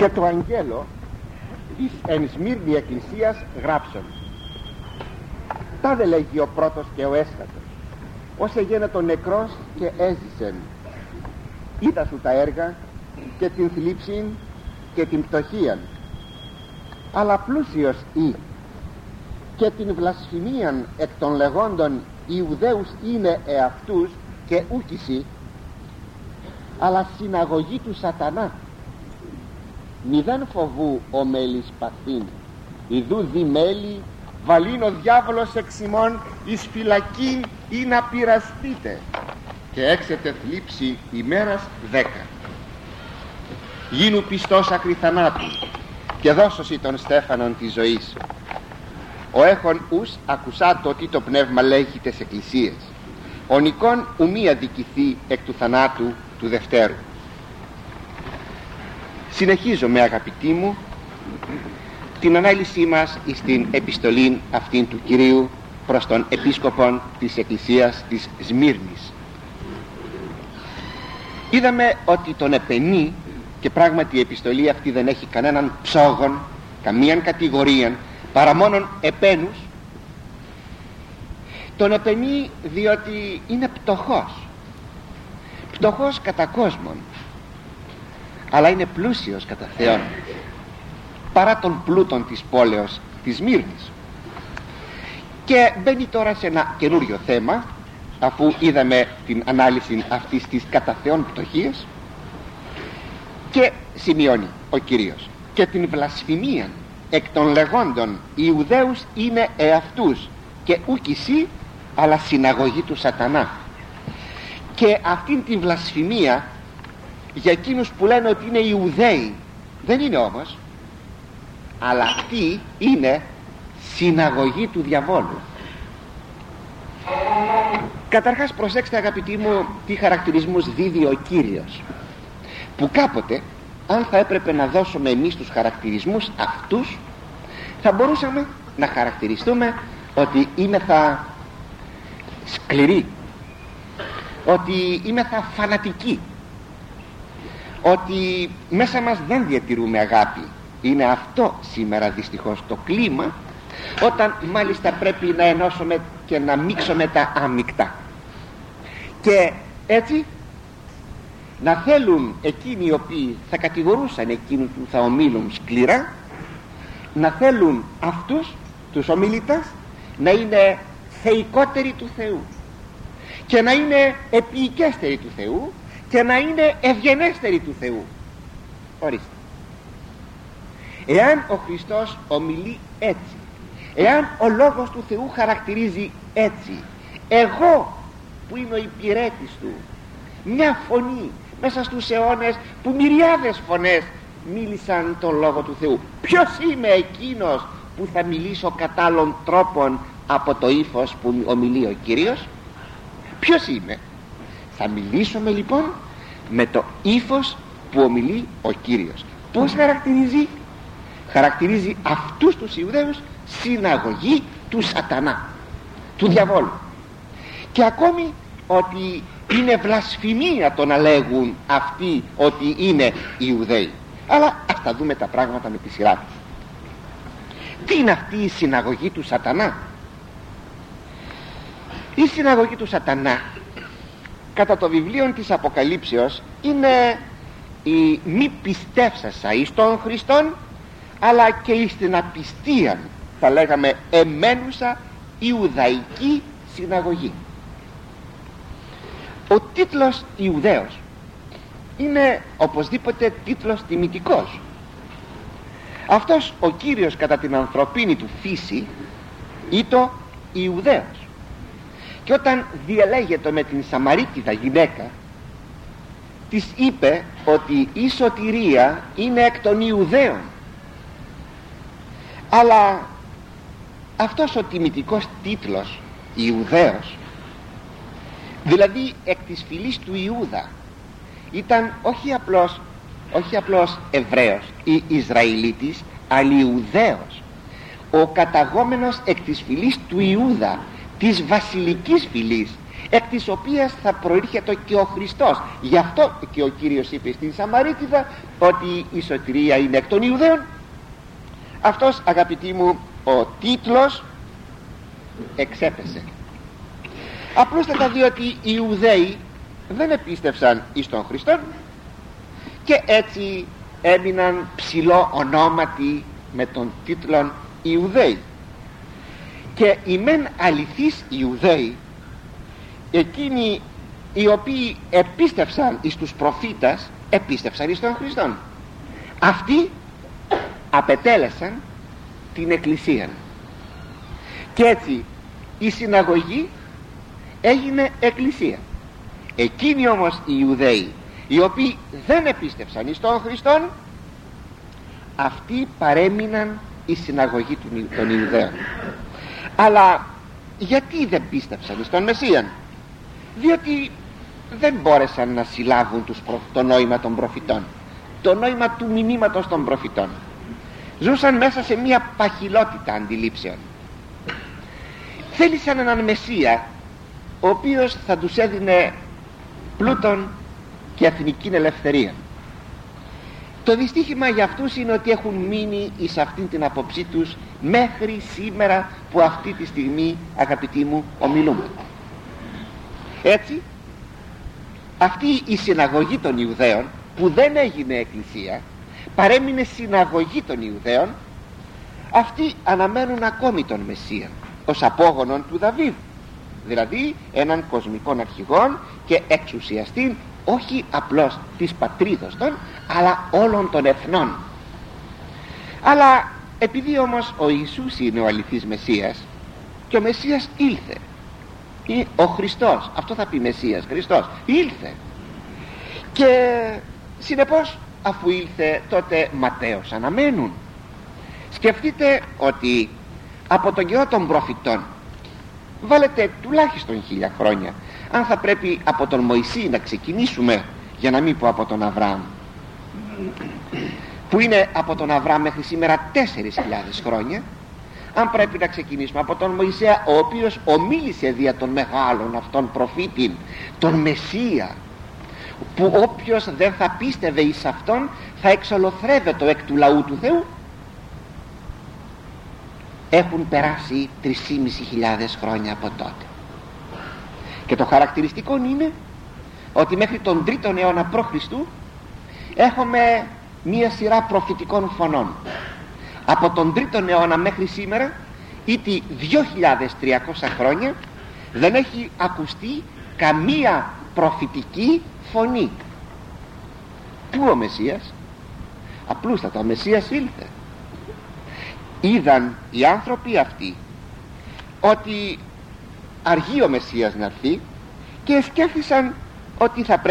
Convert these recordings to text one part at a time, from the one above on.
και το αγγέλο της εν Σμύρνη εκκλησίας γράψον. Τάδε λέγει ο πρώτος και ο έσχατος, ως εγένετο νεκρός και έζησεν. Είδα σου τα έργα και την θλίψην και την πτωχίαν, αλλά πλούσιος ή και την βλασφημίαν εκ των λεγόντων Ιουδαίους είναι εαυτούς και ούκηση, αλλά συναγωγή του σατανά. Μηδέν φοβού ο μέλης παθήν, ιδού δι μέλη βαλήν ο διάβολος εξ ημών εις φυλακήν ή να πειραστείτε, και έξετε θλίψη ημέρας 10. Γίνου πιστός ακρι θανάτου και δώσωσι τον στέφανον της ζωής. Ο έχων ους ακουσάτο τι το πνεύμα λέγει τες εκκλησίες. Ο νικόν ου μη αδικηθεί εκ του θανάτου του δευτέρου. Συνεχίζομαι, αγαπητοί μου, την ανάλυση μας στην επιστολή αυτήν του Κυρίου προς τον επίσκοπον της εκκλησίας της Σμύρνης. Είδαμε ότι τον επενεί, και πράγματι η επιστολή αυτή δεν έχει κανέναν ψόγον, καμίαν κατηγορίαν, παρά μόνον επένους. Τον επενεί διότι είναι πτωχός κατά κόσμον, αλλά είναι πλούσιος κατά Θεόν, παρά των πλούτων της πόλεως της Σμύρνης. Και μπαίνει τώρα σε ένα καινούριο θέμα, αφού είδαμε την ανάλυση αυτής της κατά Θεόν πτωχίας, και σημειώνει ο Κύριος και την βλασφημία εκ των λεγόντων Ιουδαίους είναι εαυτούς και ούκηση, αλλά συναγωγή του σατανά. Και αυτήν την βλασφημία για εκείνους που λένε ότι είναι Ιουδαίοι, δεν είναι όμως, αλλά αυτή είναι συναγωγή του διαβόλου. Καταρχάς προσέξτε, αγαπητοί μου, τι χαρακτηρισμούς δίδει ο Κύριος, που κάποτε αν θα έπρεπε να δώσουμε εμείς τους χαρακτηρισμούς αυτούς, θα μπορούσαμε να χαρακτηριστούμε ότι είμεθα σκληροί, ότι είμεθα φανατικοί, ότι μέσα μας δεν διατηρούμε αγάπη. Είναι αυτό σήμερα δυστυχώς το κλίμα, όταν μάλιστα πρέπει να ενώσουμε και να μίξουμε τα άμυκτα, και έτσι να θέλουν εκείνοι οι οποίοι θα κατηγορούσαν εκείνους που θα ομίλουν σκληρά, να θέλουν αυτούς τους ομιλητάς να είναι θεϊκότεροι του Θεού και να είναι επίοικέστεροι του Θεού και να είναι ευγενέστεροι του Θεού. Ορίστε, εάν ο Χριστός ομιλεί έτσι, εάν ο Λόγος του Θεού χαρακτηρίζει έτσι, εγώ που είμαι ο υπηρέτης του, μια φωνή μέσα στους αιώνες που μυριάδες φωνές μίλησαν τον Λόγο του Θεού, ποιος είμαι εκείνος που θα μιλήσω κατά άλλων τρόπων από το ύφος που ομιλεί ο Κύριος? Ποιος είμαι? Θα μιλήσουμε λοιπόν με το ύφος που ομιλεί ο Κύριος. Πώς χαρακτηρίζει? Χαρακτηρίζει αυτούς τους Ιουδαίους συναγωγή του σατανά, του διαβόλου. Και ακόμη ότι είναι βλασφημία το να λέγουν αυτοί ότι είναι Ιουδαίοι. Αλλά ας τα δούμε τα πράγματα με τη σειρά τους. Τι είναι αυτή η συναγωγή του σατανά? Η συναγωγή του σατανά κατά το βιβλίο της Αποκαλύψεως είναι η μη πιστεύσασα εις τον Χριστόν, αλλά και εις την απιστία, θα λέγαμε εμένουσα Ιουδαϊκή συναγωγή. Ο τίτλος Ιουδαίος είναι οπωσδήποτε τίτλος τιμητικός. Αυτός ο Κύριος κατά την ανθρωπίνη του φύση ήτο Ιουδαίος, και όταν διελέγεται με την Σαμαρίτιδα γυναίκα, της είπε ότι η σωτηρία είναι εκ των Ιουδαίων. Αλλά αυτός ο τιμητικός τίτλος Ιουδαίος, δηλαδή εκ της φυλής του Ιούδα, ήταν όχι απλώς Εβραίος ή Ισραηλίτης, αλλά Ιουδαίος, ο καταγόμενος εκ της φυλής του Ιούδα, της βασιλικής φυλής, εκ της οποίας θα προήρχεται και ο Χριστός. Γι' αυτό και ο Κύριος είπε στην Σαμαρίτιδα ότι η σωτηρία είναι εκ των Ιουδαίων. Αυτός, αγαπητοί μου, ο τίτλος εξέπεσε απλούστατα διότι οι Ιουδαίοι δεν επίστευσαν εις τον Χριστόν και έτσι έμειναν ψηλό ονόματι με τον τίτλον Ιουδαίοι. Και οι μεν αληθείς Ιουδαίοι, εκείνοι οι οποίοι επίστευσαν εις τους προφήτας, επίστευσαν εις τον Χριστόν. Αυτοί απετέλεσαν την Εκκλησία και έτσι η συναγωγή έγινε Εκκλησία. Εκείνοι όμως οι Ιουδαίοι οι οποίοι δεν επίστευσαν εις τον Χριστόν, αυτοί παρέμειναν η συναγωγή των Ιουδαίων. Αλλά γιατί δεν πίστεψαν εις τον Μεσσίαν? Διότι δεν μπόρεσαν να συλλάβουν το νόημα των προφητών, το νόημα του μηνύματος των προφητών. Ζούσαν μέσα σε μια παχυλότητα αντιλήψεων. Θέλησαν έναν Μεσσία ο οποίος θα τους έδινε πλούτον και εθνική ελευθερία. Το δυστύχημα για αυτούς είναι ότι έχουν μείνει εις αυτήν την άποψή τους μέχρι σήμερα που αυτή τη στιγμή, αγαπητοί μου, ομιλούμε. Έτσι αυτή η συναγωγή των Ιουδαίων που δεν έγινε εκκλησία, παρέμεινε συναγωγή των Ιουδαίων, αυτοί αναμένουν ακόμη τον Μεσσία ως απόγονον του Δαβίδ, δηλαδή έναν κοσμικών αρχηγόν και εξουσιαστή όχι απλώς της πατρίδος των, αλλά όλων των εθνών. Αλλά επειδή όμως ο Ιησούς είναι ο αληθής Μεσσίας και ο Μεσσίας ήλθε, ή ο Χριστός, αυτό θα πει Μεσσίας, Χριστός ήλθε, και συνεπώς αφού ήλθε τότε ματέως αναμένουν. Σκεφτείτε ότι από τον καιρό των προφητών, βάλετε τουλάχιστον 1000 χρόνια, αν θα πρέπει από τον Μωυσή να ξεκινήσουμε, για να μην πω από τον Αβραάμ, που είναι από τον Αβραάμ μέχρι σήμερα 4.000 χρόνια, αν πρέπει να ξεκινήσουμε από τον Μωυσέα, ο οποίος ομίλησε δια των μεγάλων αυτών προφήτην, τον Μεσσία, που όποιος δεν θα πίστευε εις αυτόν θα εξολοθρεύεται εκ του λαού του Θεού, έχουν περάσει 3.500 χρόνια από τότε. Και το χαρακτηριστικό είναι ότι μέχρι τον 3ο αιώνα π.Χ. έχουμε μία σειρά προφητικών φωνών. Από τον 3ο αιώνα μέχρι σήμερα, ήτι 2.300 χρόνια, δεν έχει ακουστεί καμία προφητική φωνή. Πού ο Μεσσίας? Απλούστατα ο Μεσσίας ήλθε. Είδαν οι άνθρωποι αυτοί ότι αργεί ο Μεσσίας να έρθει και σκέφτησαν ότι θα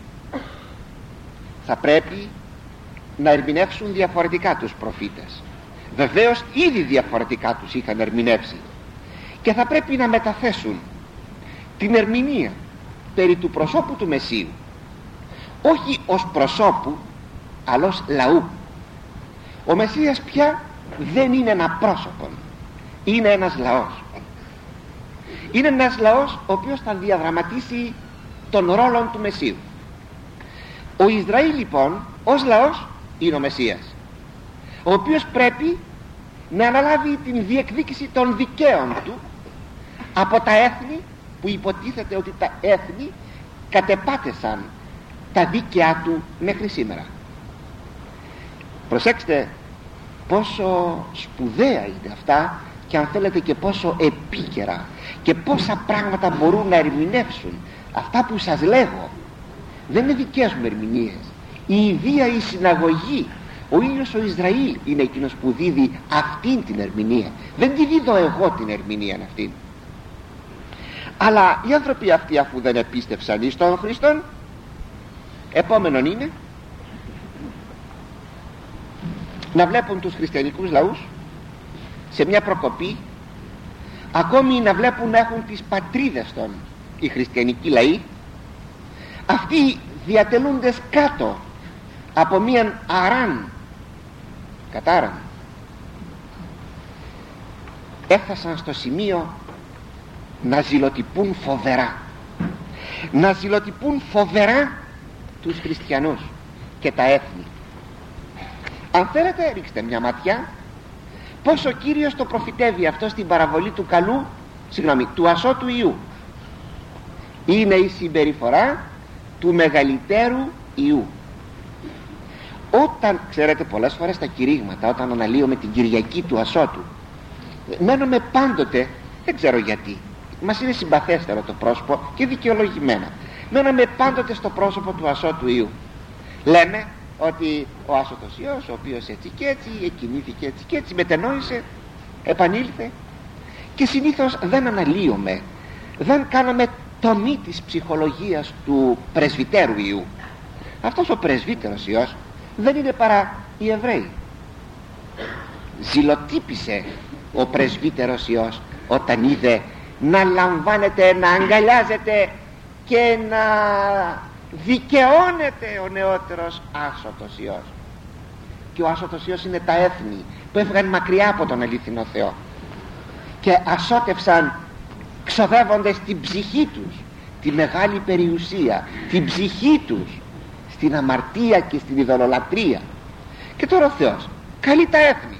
πρέπει να ερμηνεύσουν διαφορετικά τους προφήτες. Βεβαίως ήδη διαφορετικά τους είχαν ερμηνεύσει και θα πρέπει να μεταθέσουν την ερμηνεία περί του προσώπου του Μεσσίου, όχι ως προσώπου αλλά ως λαού. Ο Μεσσίας πια δεν είναι ένα πρόσωπο, είναι ένας λαός. Είναι ένας λαός ο οποίος θα διαδραματίσει τον ρόλο του Μεσσίου. Ο Ισραήλ λοιπόν ως λαός είναι ο Μεσσίας, ο οποίος πρέπει να αναλάβει την διεκδίκηση των δικαίων του από τα έθνη που υποτίθεται ότι τα έθνη κατεπάτεσαν τα δίκαια του μέχρι σήμερα. Προσέξτε πόσο σπουδαία είναι αυτά, και αν θέλετε και πόσο επίκαιρα, και πόσα πράγματα μπορούν να ερμηνεύσουν αυτά που σας λέγω. Δεν είναι δικές μου ερμηνείες. Η ιδία, η συναγωγή, ο ίδιος ο Ισραήλ είναι εκείνος που δίδει αυτήν την ερμηνεία. Δεν τη δίδω εγώ την ερμηνεία αυτήν. Αλλά οι άνθρωποι αυτοί, αφού δεν επίστευσαν εις τον Χριστόν, επόμενον είναι να βλέπουν τους χριστιανικούς λαούς σε μια προκοπή, ακόμη να βλέπουν να έχουν τις πατρίδες των οι χριστιανικοί λαοί, αυτοί διατελούντες κάτω από μίαν αράν, κατάραν, έφτασαν στο σημείο να ζηλοτυπούν φοβερά. να ζηλοτυπούν φοβερά τους χριστιανούς και τα έθνη. Αν θέλετε ρίξτε μια ματιά πως ο Κύριος το προφητεύει αυτό στην παραβολή του καλού, του ασώτου Ιού. Είναι η συμπεριφορά του μεγαλύτερου Ιού. Όταν, ξέρετε, πολλές φορές τα κηρύγματα, όταν αναλύουμε την Κυριακή του ασώτου, μένουμε πάντοτε, δεν ξέρω γιατί, μας είναι συμπαθέστερο το πρόσωπο και δικαιολογημένα, μέναμε πάντοτε στο πρόσωπο του ασώτου Ιού. Λέμε ότι ο άσωτος Υιός, ο οποίος έτσι και έτσι εκκινήθηκε έτσι και έτσι, μετενόησε, επανήλθε, και συνήθως δεν αναλύουμε, δεν κάναμε τομή της ψυχολογίας του πρεσβυτέρου Ιού. Αυτός ο πρεσβύτερος Υιός δεν είναι παρά οι Εβραίοι. Ζηλοτύπησε ο πρεσβύτερος Υιός όταν είδε να λαμβάνεται, να αγκαλιάζεται και να δικαιώνεται ο νεότερος άσωτος Υιός. Και ο άσωτος Υιός είναι τα έθνη που έφυγαν μακριά από τον αληθινό Θεό και ασώτευσαν, ξοδεύοντας την ψυχή τους, τη μεγάλη περιουσία, την ψυχή τους στην αμαρτία και στην ειδωλολατρία. Και τώρα ο Θεός καλεί τα έθνη.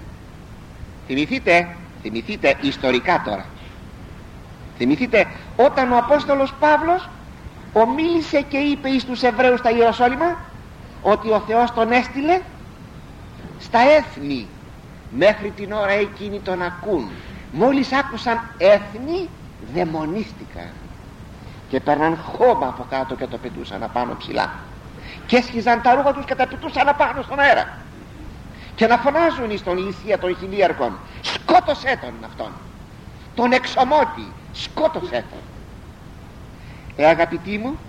Θυμηθείτε ιστορικά τώρα, θυμηθείτε όταν ο Απόστολος Παύλος ομίλησε και είπε εις τους Εβραίους στα Ιεροσόλυμα ότι ο Θεός τον έστειλε στα έθνη. Μέχρι την ώρα εκείνη τον ακούν. Μόλις άκουσαν έθνη, δαιμονίστηκαν και παίρναν χώμα από κάτω και το πετούσαν απάνω ψηλά και έσχιζαν τα ρούχα τους και τα πετούσαν απάνω στον αέρα και να φωνάζουν εις τον Λυσία των χιλίαρχων, σκότωσέ τον αυτόν, τον εξομότη, σκότωσέ τον. Αγαπητοί μου,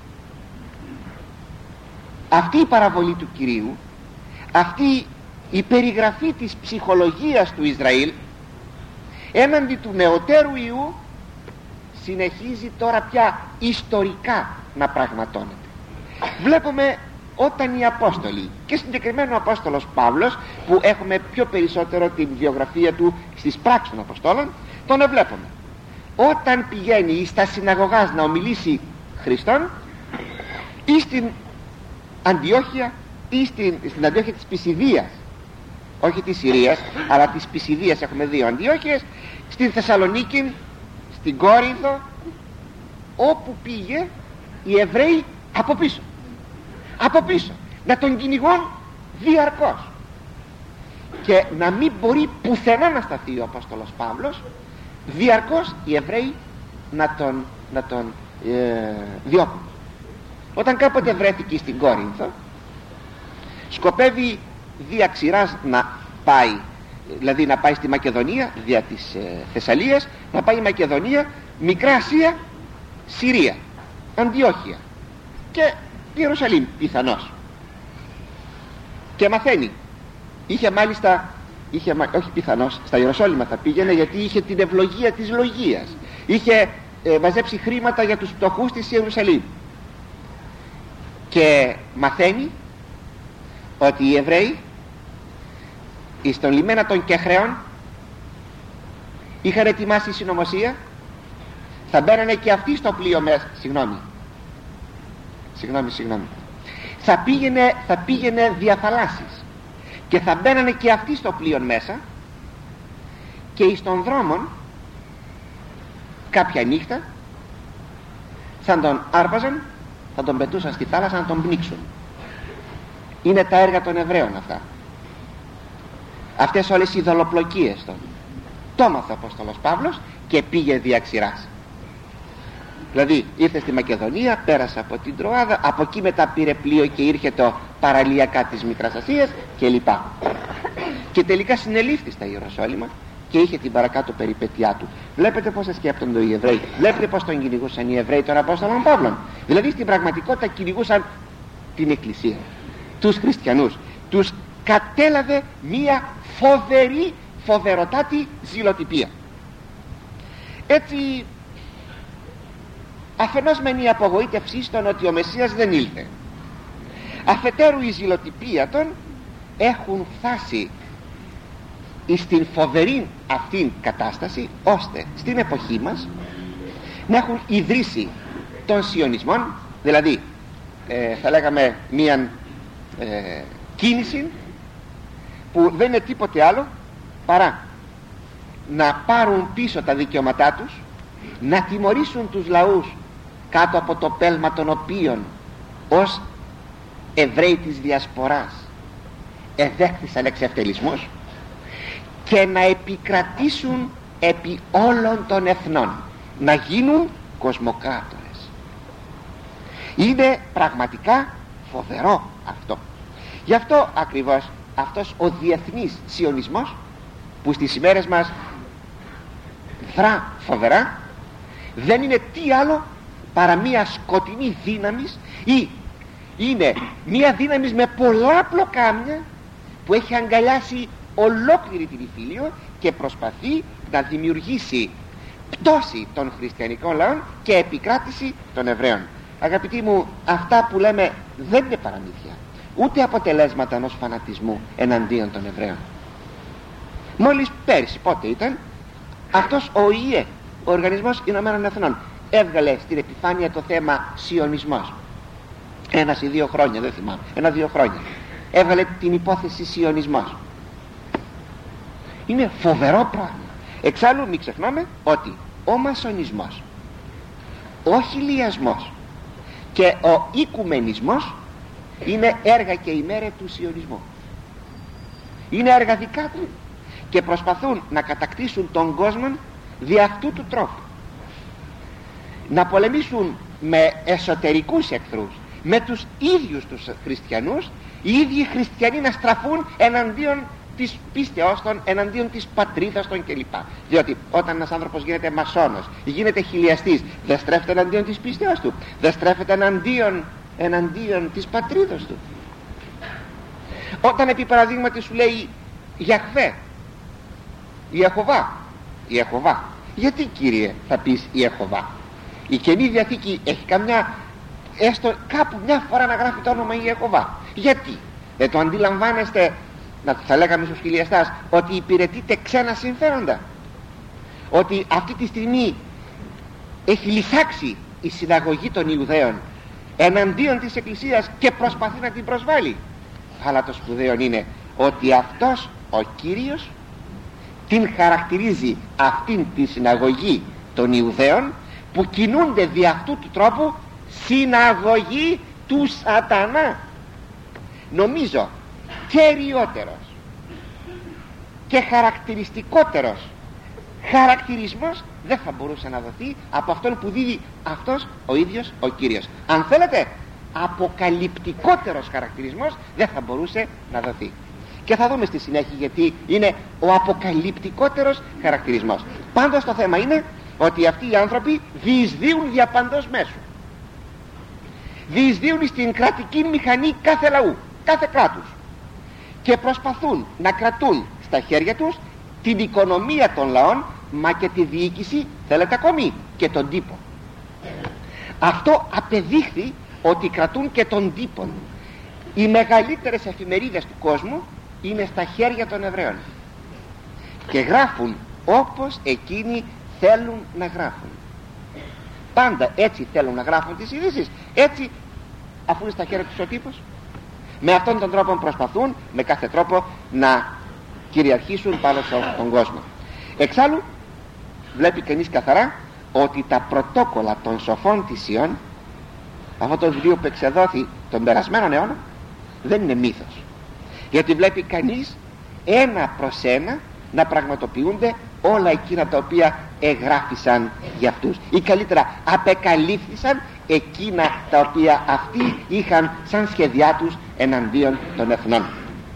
αυτή η παραβολή του Κυρίου, αυτή η περιγραφή της ψυχολογίας του Ισραήλ έναντι του νεωτέρου Ιού συνεχίζει τώρα πια ιστορικά να πραγματώνεται. Βλέπουμε όταν οι Απόστολοι, και συγκεκριμένα ο Απόστολος Παύλος, που έχουμε πιο περισσότερο την βιογραφία του στις πράξεις των Αποστόλων, τον βλέπουμε όταν πηγαίνει στα συναγωγάς να ομιλήσει Χριστόν, ή στην Αντιόχεια ή στην Αντιόχεια της Πισιδίας, όχι της Συρίας αλλά της Πισιδίας, έχουμε δύο Αντιόχειες, στην Θεσσαλονίκη, στην Κόρινθο, όπου πήγε οι Εβραίοι από πίσω να τον κυνηγούν διαρκώς και να μην μπορεί πουθενά να σταθεί ο Απόστολος Παύλος, διαρκώς οι Εβραίοι να τον διώκουν. Όταν κάποτε βρέθηκε στην Κόρινθο, σκοπεύει δια ξηράς να πάει, δηλαδή να πάει στη Μακεδονία δια της Θεσσαλίας, να πάει η Μακεδονία, Μικρά Ασία, Συρία, Αντιόχεια και Ιερουσαλήμ πιθανώς, και μαθαίνει. Είχε μάλιστα, όχι πιθανώς, στα Ιεροσόλυμα θα πήγαινε, γιατί είχε την ευλογία της λογίας, είχε μαζέψει χρήματα για τους πτωχούς της Ιερουσαλήμ, και μαθαίνει ότι οι Εβραίοι στον λιμένα των Κεχραίων είχαν ετοιμάσει συνωμοσία, θα μπαίνανε και αυτοί στο πλοίο μέσα. Συγγνώμη. Θα πήγαινε δια θαλάσσης και θα μπαίνανε και αυτοί στο πλοίο μέσα, και εις των δρόμων κάποια νύχτα θα τον άρπαζαν, θα τον πετούσαν στη θάλασσα να τον πνίξουν. Είναι τα έργα των Εβραίων αυτά, αυτές όλες οι δολοπλοκίες των. Το έμαθε ο Απόστολος Παύλος και πήγε δια ξηράς. Δηλαδή ήρθε στη Μακεδονία, πέρασε από την Τροάδα, από εκεί μετά πήρε πλοίο και ήρθε το παραλιακά της Μικράς Ασίας και λοιπά, και τελικά συνελήφθη στα Ιεροσόλυμα και είχε την παρακάτω περιπέτειά του. Βλέπετε πως σκέπτονται οι Εβραίοι, βλέπετε πως τον κυνηγούσαν οι Εβραίοι τον Απόστολο Παύλον. Δηλαδή στην πραγματικότητα κυνηγούσαν την Εκκλησία, τους χριστιανούς. Τους κατέλαβε μία φοβεροτάτη ζηλοτυπία. Έτσι αφενός μεν η απογοήτευσή στον ότι ο Μεσσίας δεν ήλθε, αφετέρου η ζηλοτυπία των έχουν φτάσει στην φοβερή αυτήν κατάσταση, ώστε στην εποχή μας να έχουν ιδρύσει τον σιωνισμό, Δηλαδή θα λέγαμε μία κίνηση που δεν είναι τίποτε άλλο παρά να πάρουν πίσω τα δικαιώματά τους, να τιμωρήσουν τους λαούς κάτω από το πέλμα των οποίων ως Εβραίοι της Διασποράς εδέχθησαν εξευτελισμούς, και να επικρατήσουν επί όλων των εθνών, να γίνουν κοσμοκράτορες. Είναι πραγματικά φοβερό αυτό. Γι' αυτό ακριβώς αυτός ο διεθνής σιωνισμός, που στις ημέρες μας δρά φοβερά, δεν είναι τι άλλο παρά μία σκοτεινή δύναμη, ή είναι μία δύναμη με πολλά πλοκάμια που έχει αγκαλιάσει ολόκληρη την Ιφίλιο και προσπαθεί να δημιουργήσει πτώση των χριστιανικών λαών και επικράτηση των Εβραίων. Αγαπητοί μου, αυτά που λέμε δεν είναι παραμύθια, ούτε αποτελέσματα ενός φανατισμού εναντίον των Εβραίων. Μόλις πέρσι, πότε ήταν, αυτός ο ΙΕ, ο Οργανισμός Ηνωμένων Εθνών, έβγαλε στην επιφάνεια το θέμα σιωνισμός. 1 ή 2 χρόνια, δεν θυμάμαι, 1-2 χρόνια έβγαλε την υπόθεση σιωνισμός. Είναι φοβερό πράγμα. Εξάλλου μην ξεχνάμε ότι ο μασονισμός, ο χιλιασμός και ο οικουμενισμός είναι έργα και ημέρα του σιωνισμού. Είναι έργα δικά του και προσπαθούν να κατακτήσουν τον κόσμο δι' αυτού του τρόπου, να πολεμήσουν με εσωτερικούς εχθρούς, με τους ίδιους τους χριστιανούς, οι ίδιοι χριστιανοί να στραφούν εναντίον της πίστεως των, εναντίον της πατρίδας των κλπ. Διότι όταν ένας άνθρωπος γίνεται μασόνος, γίνεται χιλιαστής, δεν στρέφεται εναντίον της πίστεως του, δεν στρέφεται εναντίον της πατρίδας του. Όταν επί παραδείγματι σου λέει Γιαχβέ, Ιεχωβά, γιατί κύριε θα πεις Ιεχωβά? Η Καινή Διαθήκη έχει καμιά, έστω κάπου μια φορά να γράφει το όνομα Ιεχωβά. Γιατί δεν το αντιλαμβάνεστε, θα λέγαμε στους χιλιαστάς, ότι υπηρετείτε ξένα συμφέροντα, ότι αυτή τη στιγμή έχει λυσάξει η συναγωγή των Ιουδαίων εναντίον της Εκκλησίας και προσπαθεί να την προσβάλλει? Αλλά το σπουδαίο είναι ότι αυτός ο Κύριος την χαρακτηρίζει αυτήν τη συναγωγή των Ιουδαίων, που κινούνται δι' αυτού του τρόπου συναγωγή του σατανά. Νομίζω κεριότερος και χαρακτηριστικότερος χαρακτηρισμός δεν θα μπορούσε να δοθεί από αυτόν που δίδει αυτός ο ίδιος ο Κύριος. Αν θέλετε, αποκαλυπτικότερος χαρακτηρισμός δεν θα μπορούσε να δοθεί. Και θα δούμε στη συνέχεια γιατί είναι ο αποκαλυπτικότερος χαρακτηρισμός. Πάντως το θέμα είναι ότι αυτοί οι άνθρωποι διεισδύουν δια παντός μέσου. Διεισδύουν στην κρατική μηχανή κάθε λαού, κάθε κράτους, και προσπαθούν να κρατούν στα χέρια τους την οικονομία των λαών, μα και τη διοίκηση, θέλετε ακόμη, και τον τύπο. Αυτό απεδείχθη ότι κρατούν και τον τύπο. Οι μεγαλύτερες εφημερίδες του κόσμου είναι στα χέρια των Εβραίων και γράφουν όπως εκείνοι θέλουν να γράφουν. Πάντα έτσι θέλουν να γράφουν τις ειδήσεις, έτσι, αφού είναι στα χέρια τους ο τύπος. Με αυτόν τον τρόπο προσπαθούν με κάθε τρόπο να κυριαρχήσουν πάνω στον κόσμο. Εξάλλου βλέπει κανείς καθαρά ότι τα πρωτόκολλα των σοφών της Ιών, αυτό το βιβλίο που εξεδόθη τον περασμένο αιώνα, δεν είναι μύθος, γιατί βλέπει κανείς ένα προς ένα να πραγματοποιούνται όλα εκείνα τα οποία εγγράφησαν για αυτούς, ή καλύτερα απεκαλύφθησαν εκείνα τα οποία αυτοί είχαν σαν σχεδιά τους εναντίον των εθνών.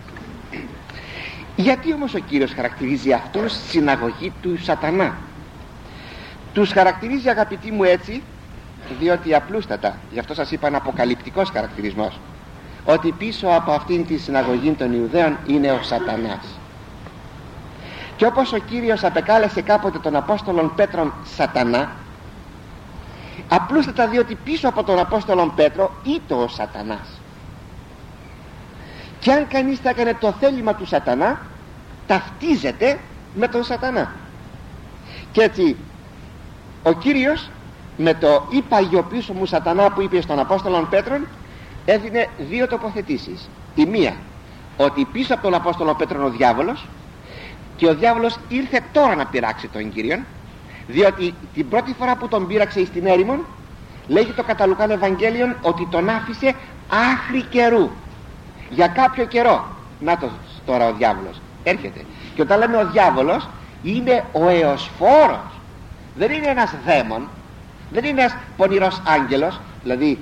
Γιατί όμως ο Κύριος χαρακτηρίζει αυτούς συναγωγή του σατανά? Τους χαρακτηρίζει, αγαπητοί μου, έτσι διότι απλούστατα, γι' αυτό σας είπα, αποκαλυπτικός χαρακτηρισμός, ότι πίσω από αυτήν τη συναγωγή των Ιουδαίων είναι ο σατανάς. Και όπως ο Κύριος απεκάλεσε κάποτε τον Απόστολον Πέτρον σατανά, απλούστατα διότι πίσω από τον Απόστολον Πέτρο ήταν ο σατανάς. Και αν κανείς θα έκανε το θέλημα του σατανά, ταυτίζεται με τον σατανά. Και έτσι ο Κύριος με το «υπαγιοποιήσω μου Σατανά» που είπε στον Απόστολο Πέτρον, έδινε δύο τοποθετήσεις. Η μία, ότι πίσω από τον Απόστολο Πέτρον ο διάβολος, και ο διάβολος ήρθε τώρα να πειράξει τον Κύριον, διότι την πρώτη φορά που τον πείραξε στην έρημον, λέγει το κατά Λουκάν Ευαγγέλιον ότι τον άφησε άχρη καιρού, για κάποιο καιρό. Να το τώρα ο διάβολος έρχεται, και όταν λέμε ο διάβολος, είναι ο εωσφόρος, δεν είναι ένας δαίμον, δεν είναι ένας πονηρός άγγελος. Δηλαδή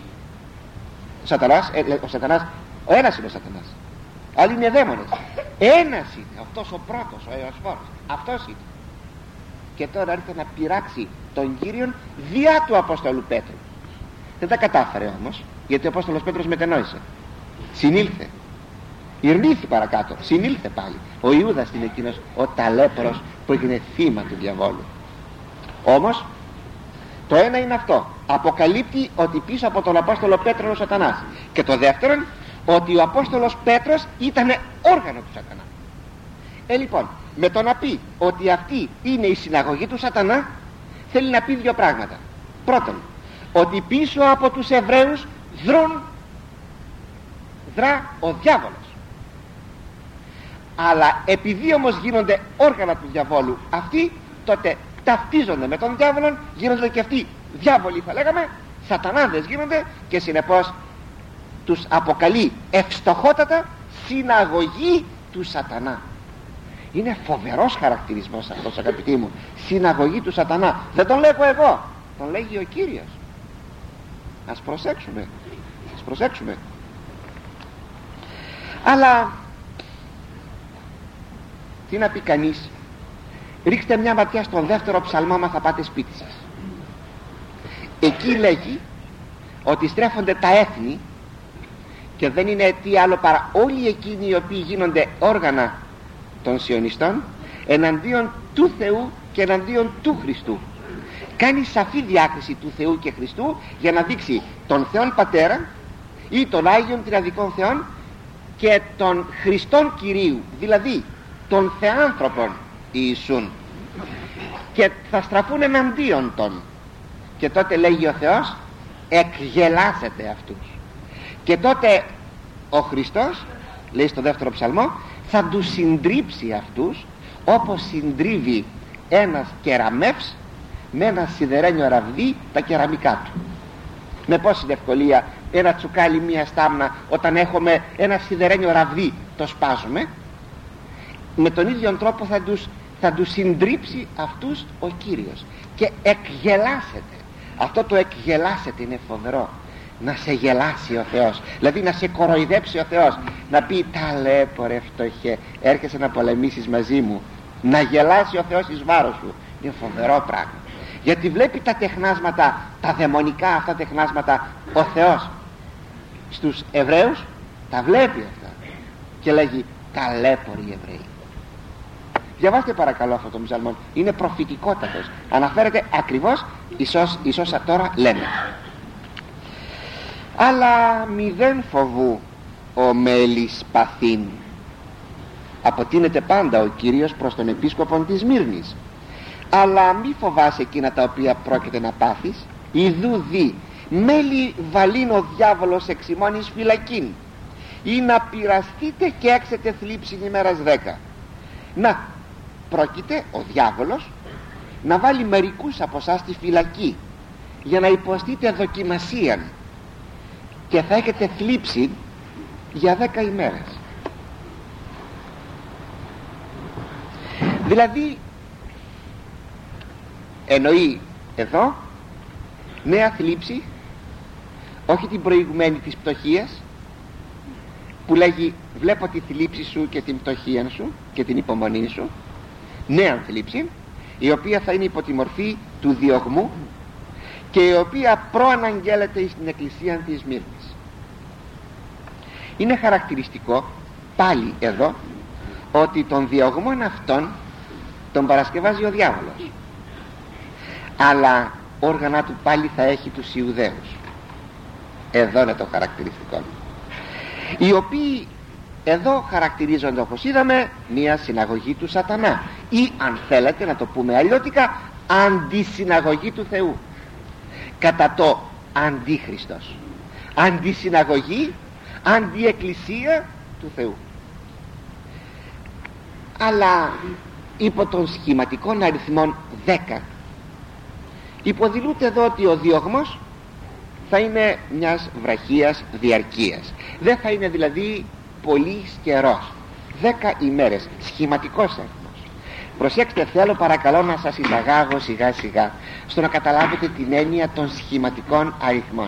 ο Σατανάς, ο ένας είναι ο Σατανάς, άλλοι είναι δαίμονες. Ένας είναι αυτός ο πρώτος, ο εωσφόρος, αυτός είναι. Και τώρα έρχεται να πειράξει τον Κύριον διά του Απόστολου Πέτρου. Δεν τα κατάφερε όμως, γιατί ο Απόστολος Πέτρος μετενόησε, συνήλθε, ειρνήθη παρακάτω, συνήλθε πάλι. Ο Ιούδας είναι εκείνος ο ταλέπορος που έγινε θύμα του διαβόλου. Όμως το ένα είναι αυτό, αποκαλύπτει ότι πίσω από τον Απόστολο Πέτρο είναι ο Σατανάς, και το δεύτερον, ότι ο Απόστολος Πέτρος ήταν όργανο του Σατανά. Λοιπόν, με το να πει ότι αυτή είναι η συναγωγή του Σατανά, θέλει να πει δύο πράγματα. Πρώτον, ότι πίσω από τους Εβραίους δρά ο διάβολος, αλλά επειδή όμως γίνονται όργανα του διαβόλου αυτοί, τότε ταυτίζονται με τον διάβολο, γίνονται και αυτοί διάβολοι, θα λέγαμε, σατανάδες γίνονται, και συνεπώς τους αποκαλεί ευστοχότατα συναγωγή του Σατανά. Είναι φοβερός χαρακτηρισμός αυτός, αγαπητοί μου, συναγωγή του Σατανά. Δεν τον λέγω εγώ, τον λέγει ο Κύριος. Ας προσέξουμε, ας προσέξουμε. Αλλά τι να πει κανείς, ρίξτε μια ματιά στον δεύτερο ψαλμό, μα θα πάτε σπίτι σας. Εκεί λέγει ότι στρέφονται τα έθνη, και δεν είναι τι άλλο παρά όλοι εκείνοι οι οποίοι γίνονται όργανα των σιωνιστών εναντίον του Θεού και εναντίον του Χριστού. Κάνει σαφή διάκριση του Θεού και Χριστού για να δείξει τον Θεόν Πατέρα ή τον Άγιον Τριαδικών Θεών και τον Χριστόν Κυρίου, δηλαδή τον Θεάνθρωπον Ιησούν, και θα στραφούν εναντίον των. Και τότε λέγει ο Θεός, εκγελάσετε αυτούς. Και τότε ο Χριστός, λέει στο δεύτερο ψαλμό, θα τους συντρίψει αυτούς όπως συντρίβει ένας κεραμεύς με ένα σιδερένιο ραβδί τα κεραμικά του. Με πόση ευκολία ένα τσουκάλι, μία στάμνα, όταν έχουμε ένα σιδερένιο ραβδί, το σπάζουμε. Με τον ίδιο τρόπο θα τους συντρίψει αυτούς ο Κύριος. Και εκγελάσετε. Αυτό το εκγελάσετε είναι φοβερό. Να σε γελάσει ο Θεός, δηλαδή να σε κοροϊδέψει ο Θεός, να πει ταλέπορε φτωχέ, έρχεσαι να πολεμήσεις μαζί μου. Να γελάσει ο Θεός εις βάρος σου. Είναι φοβερό πράγμα, γιατί βλέπει τα τεχνάσματα, τα δαιμονικά αυτά τεχνάσματα, ο Θεός στους Εβραίους τα βλέπει αυτά και λέγει ταλέποροι Εβραίοι. Διαβάστε παρακαλώ αυτό το ψαλμό, είναι προφητικότατος, αναφέρεται ακριβώς εις όσα τώρα λέμε. Αλλά μηδέν φοβού ο μέλης παθήν, αποτείνεται πάντα ο Κύριος προς τον επίσκοπον της Σμύρνης. Αλλά μη φοβάσαι εκείνα τα οποία πρόκειται να πάθεις. Ιδού δι μέλη βαλήν ο διάβολος εξ ημών εις φυλακήν, ή να πειραστείτε και έξετε θλίψην ημέρας 10. Να, πρόκειται ο διάβολος να βάλει μερικούς από εσάς στη φυλακή για να υποστείτε δοκιμασίαν, και θα έχετε θλίψη για 10 ημέρες. Δηλαδή εννοεί εδώ νέα θλίψη, όχι την προηγουμένη της πτωχίας που λέγει βλέπω τη θλίψη σου και την πτωχία σου και την υπομονή σου. Νέα θλίψη, η οποία θα είναι υπό τη μορφή του διωγμού και η οποία προαναγγέλλεται στην εκκλησία της Σμύρνης. Είναι χαρακτηριστικό πάλι εδώ ότι τον διωγμόν αυτόν τον παρασκευάζει ο διάβολος, αλλά όργανα του πάλι θα έχει τους Ιουδαίους. Εδώ είναι το χαρακτηριστικό, οι οποίοι εδώ χαρακτηρίζονται, όπως είδαμε, μια συναγωγή του Σατανά, ή αν θέλετε να το πούμε αλλιώτικα, αντισυναγωγή του Θεού. κατά το αντίχριστος, αντισυναγωγή, αντιεκκλησία του Θεού. Αλλά υπό των σχηματικών αριθμών 10 υποδηλούται εδώ ότι ο διωγμός θα είναι μιας βραχίας διαρκείας, δεν θα είναι δηλαδή πολύ καιρός, 10 ημέρες, σχηματικός αριθμός. Προσέξτε, θέλω παρακαλώ να σας εισαγάγω σιγά σιγά στο να καταλάβετε την έννοια των σχηματικών αριθμών.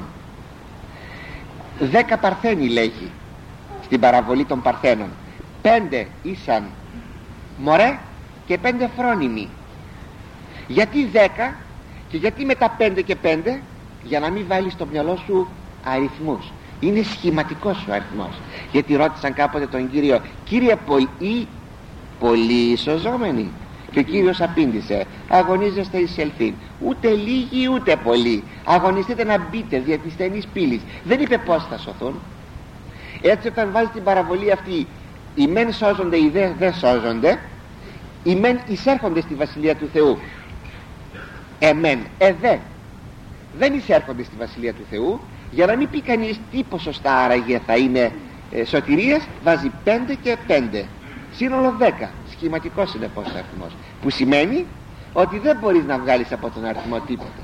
10 παρθένοι λέγει στην παραβολή των Παρθένων, 5 ήσαν μωρέ και 5 φρόνιμοι. Γιατί 10 και γιατί μετά 5 και 5? Για να μην βάλεις στο μυαλό σου αριθμούς, είναι σχηματικός ο αριθμός. Γιατί ρώτησαν κάποτε τον Κύριο, Κύριε, πολλοί ισοζόμενοι? Και ο Κύριος απήντησε, αγωνίζεστε εις ελθύν, ούτε λίγοι ούτε πολλοί, αγωνιστείτε να μπείτε δια της στενής πύλης. Δεν είπε πώς θα σωθούν. Έτσι όταν βάζει την παραβολή αυτή, οι μεν σώζονται, οι δε σώζονται, οι μεν εισέρχονται στη Βασιλεία του Θεού, εμέν, δε δεν εισέρχονται στη Βασιλεία του Θεού. Για να μην πει κανείς τι ποσοστά άραγε θα είναι σωτηρίας, βάζει 5 και 5, σύνολο 10. Σχηματικός είναι πως αριθμός, που σημαίνει ότι δεν μπορείς να βγάλεις από τον αριθμό τίποτα.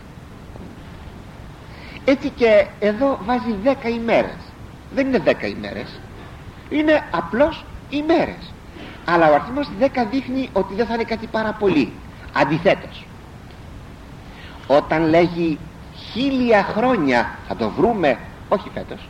Έτσι και εδώ βάζει 10 ημέρες. Δεν είναι 10 ημέρες, είναι απλώς ημέρες. Αλλά ο αριθμός 10 δείχνει ότι δεν θα είναι κάτι πάρα πολύ. Αντιθέτως, όταν λέγει 1000 χρόνια, θα το βρούμε, όχι φέτος,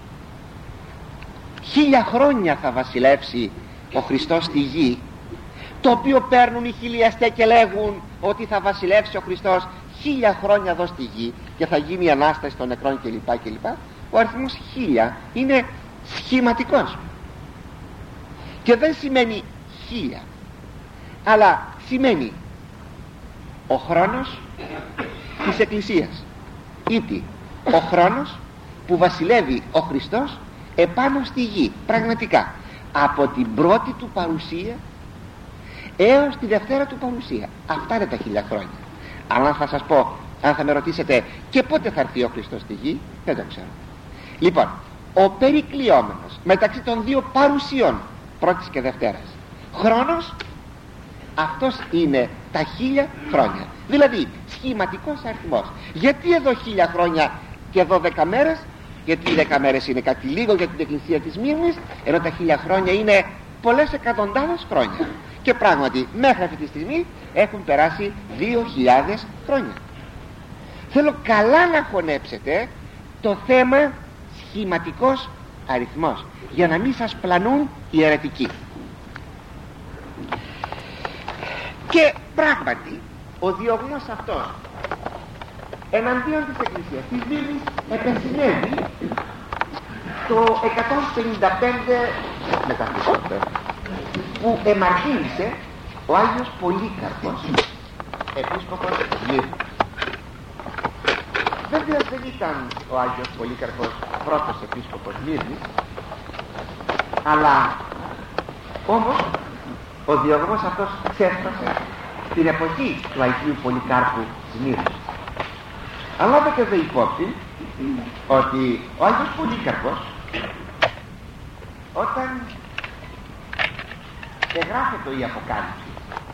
1000 χρόνια θα βασιλεύσει ο Χριστός στη γη, το οποίο παίρνουν οι χιλιαστές και λέγουν ότι θα βασιλεύσει ο Χριστός 1000 χρόνια εδώ στη γη και θα γίνει η Ανάσταση των νεκρών κλπ. Ο αριθμός 1000 είναι σχηματικός και δεν σημαίνει 1000, αλλά σημαίνει ο χρόνος της Εκκλησίας, ήτι ο χρόνος που βασιλεύει ο Χριστός επάνω στη γη, πραγματικά από την πρώτη του παρουσία έως τη δευτέρα του παρουσία. Αυτά είναι τα 1000 χρόνια. Αλλά θα σας πω, αν θα με ρωτήσετε και πότε θα έρθει ο Χριστός στη γη, δεν το ξέρω. Λοιπόν, ο περικλειόμενος μεταξύ των δύο παρουσιών, πρώτης και δευτέρας, χρόνος, αυτός είναι τα 1000 χρόνια. Δηλαδή σχηματικός αριθμός. Γιατί εδώ 1000 χρόνια και εδώ 10 μέρες? Γιατί οι 10 μέρες είναι κάτι λίγο για την Εκκλησία της Μύρνης, ενώ τα 1000 χρόνια είναι πολλές εκατοντάδες χρόνια. Και πράγματι μέχρι αυτή τη στιγμή έχουν περάσει 2000 χρόνια. Θέλω καλά να χωνέψετε το θέμα σχηματικός αριθμός, για να μην σας πλανούν οι αιρετικοί. Και πράγματι ο διωγμός αυτός εναντίον της Εκκλησίας της Μύρνης επεσυνέβη το 155 μετά Χριστό, που εμαρτύρησε ο Άγιος Πολύκαρπος, επίσκοπος Μύρνης. Βέβαια δεν ήταν ο Άγιος Πολύκαρπος πρώτος επίσκοπος Μύρνης, αλλά όμως ο διωγμός αυτός ξέσπασε στην εποχή του Αγίου Πολυκάρπου Μύρνης. Αλλά λάβετε εδώ υπόψη ότι ο Άγιος Πολύκαρπος, όταν εγγράφεται η Αποκάλυψη,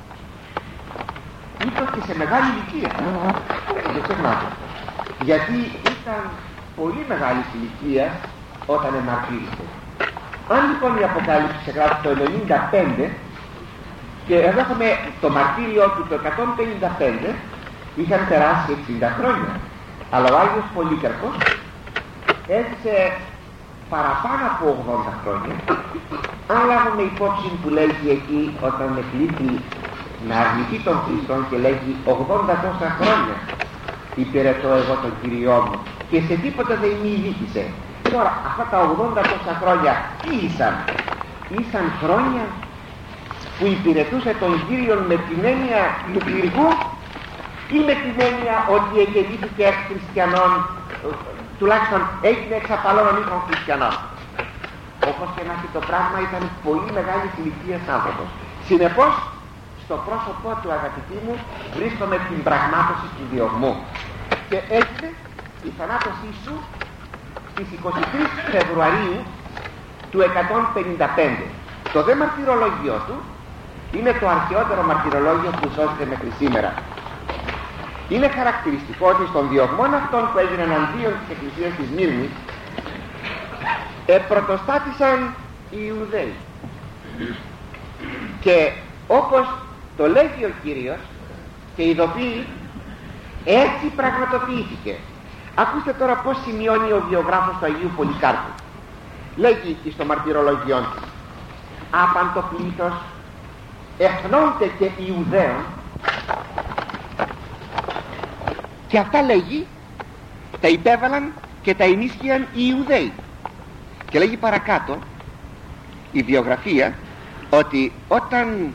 ήταν και σε μεγάλη ηλικία, δεν ξεχνάτε, γιατί ήταν πολύ μεγάλη ηλικία όταν εμαρτύρησε. Αν λοιπόν η Αποκάλυψη εγγράφει το 95 και εδώ έχουμε το μαρτύριο του το 155, είχαν περάσει 60 χρόνια. Αλλά ο Άγιος Πολύκαρπος έζησε παραπάνω από 80 χρόνια. Αν λάβουμε υπόψη που λέγει εκεί όταν εκλήθη να αρνηθεί τον Χριστό και λέγει 80 τόσα χρόνια υπηρετώ εγώ τον Κυριό μου και σε τίποτα δεν με ειδίκησε. Τώρα αυτά τα 80 τόσα χρόνια τι ήσαν? Ήσαν χρόνια που υπηρετούσε τον Κύριο με την έννοια του κληρικού ή με την έννοια ότι εγεννήθηκε εξ χριστιανών, τουλάχιστον έγινε εξ απαλών οίκων χριστιανών? Όπως και να έχει το πράγμα, ήταν πολύ μεγάλη ηλικίας άνθρωπος. Συνεπώς στο πρόσωπό του, αγαπητοί μου, βρίσκομαι την πραγμάτωση του διωγμού και έτσι η θανάτωσή σου στις 23 Φεβρουαρίου του 155. Το δε μαρτυρολόγιο του είναι το αρχαιότερο μαρτυρολόγιο που σώζεται μέχρι σήμερα. Είναι χαρακτηριστικό ότι στον διωγμόν αυτών που έγιναν εναντίον της Εκκλησίας της Μύρνης πρωτοστάτησαν οι Ιουδαίοι, και όπως το λέγει ο Κύριος και ειδοποιεί, έτσι πραγματοποιήθηκε. Ακούστε τώρα πως σημειώνει ο βιογράφος του Αγίου Πολυκάρπου. Λέγει στο μαρτυρολογιό του: άπαν το πλήθος εθνώνται και Ιουδαίων, και αυτά, λέγει, τα υπέβαλαν και τα ενίσχυαν οι Ιουδαίοι. Και λέγει παρακάτω η βιογραφία ότι όταν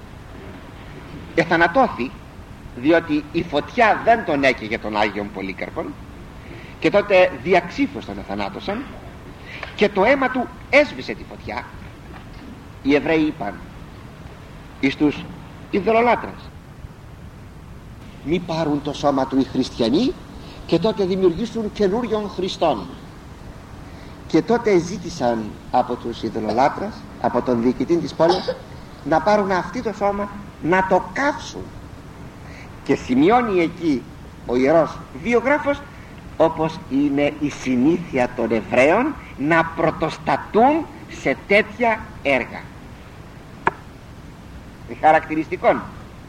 εθανατώθη, διότι η φωτιά δεν τον έκαιγε τον Άγιον Πολύκαρπον, και τότε διαξύφως τον εθανάτωσαν και το αίμα του έσβησε τη φωτιά, οι Εβραίοι είπαν εις τους ειδωλολάτρες: μη πάρουν το σώμα του οι χριστιανοί και τότε δημιουργήσουν καινούριων Χριστών. Και τότε ζήτησαν από τους ειδωλολάτρες, από τον διοικητή της πόλης, να πάρουν αυτοί το σώμα, να το κάψουν. Και σημειώνει εκεί ο ιερός βιογράφος, όπως είναι η συνήθεια των Εβραίων να πρωτοστατούν σε τέτοια έργα. Χαρακτηριστικών.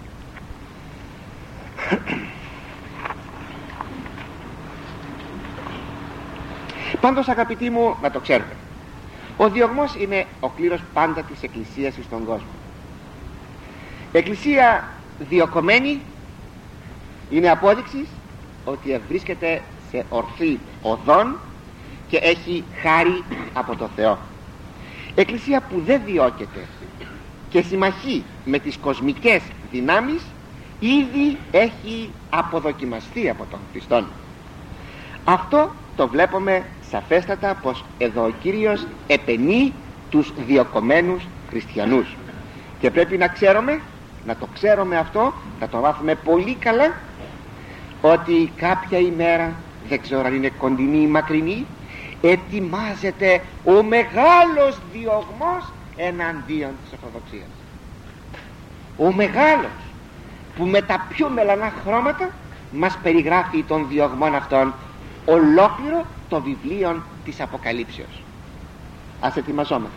Πάντως, αγαπητοί μου, να το ξέρετε, ο διωγμός είναι ο κλήρος πάντα της Εκκλησίας στον κόσμο. Εκκλησία διωκωμένη είναι απόδειξη ότι βρίσκεται σε ορθή οδόν και έχει χάρη από το Θεό. Εκκλησία που δεν διώκεται και συμμαχεί με τις κοσμικές δυνάμεις ήδη έχει αποδοκιμαστεί από τον Χριστόν. Αυτό το βλέπουμε σαφέστατα, πως εδώ ο Κύριος επενεί τους διωκωμένους χριστιανούς, και πρέπει να ξέρουμε, να το ξέρουμε αυτό, να το μάθουμε πολύ καλά, ότι κάποια ημέρα, δεν ξέρω αν είναι κοντινή ή μακρινή, ετοιμάζεται ο μεγάλος διωγμός εναντίον της Ορθοδοξίας. Ο μεγάλος, που με τα πιο μελανά χρώματα μας περιγράφει των διωγμών αυτών ολόκληρο το βιβλίο της Αποκαλύψεως. Ας ετοιμαζόμαστε.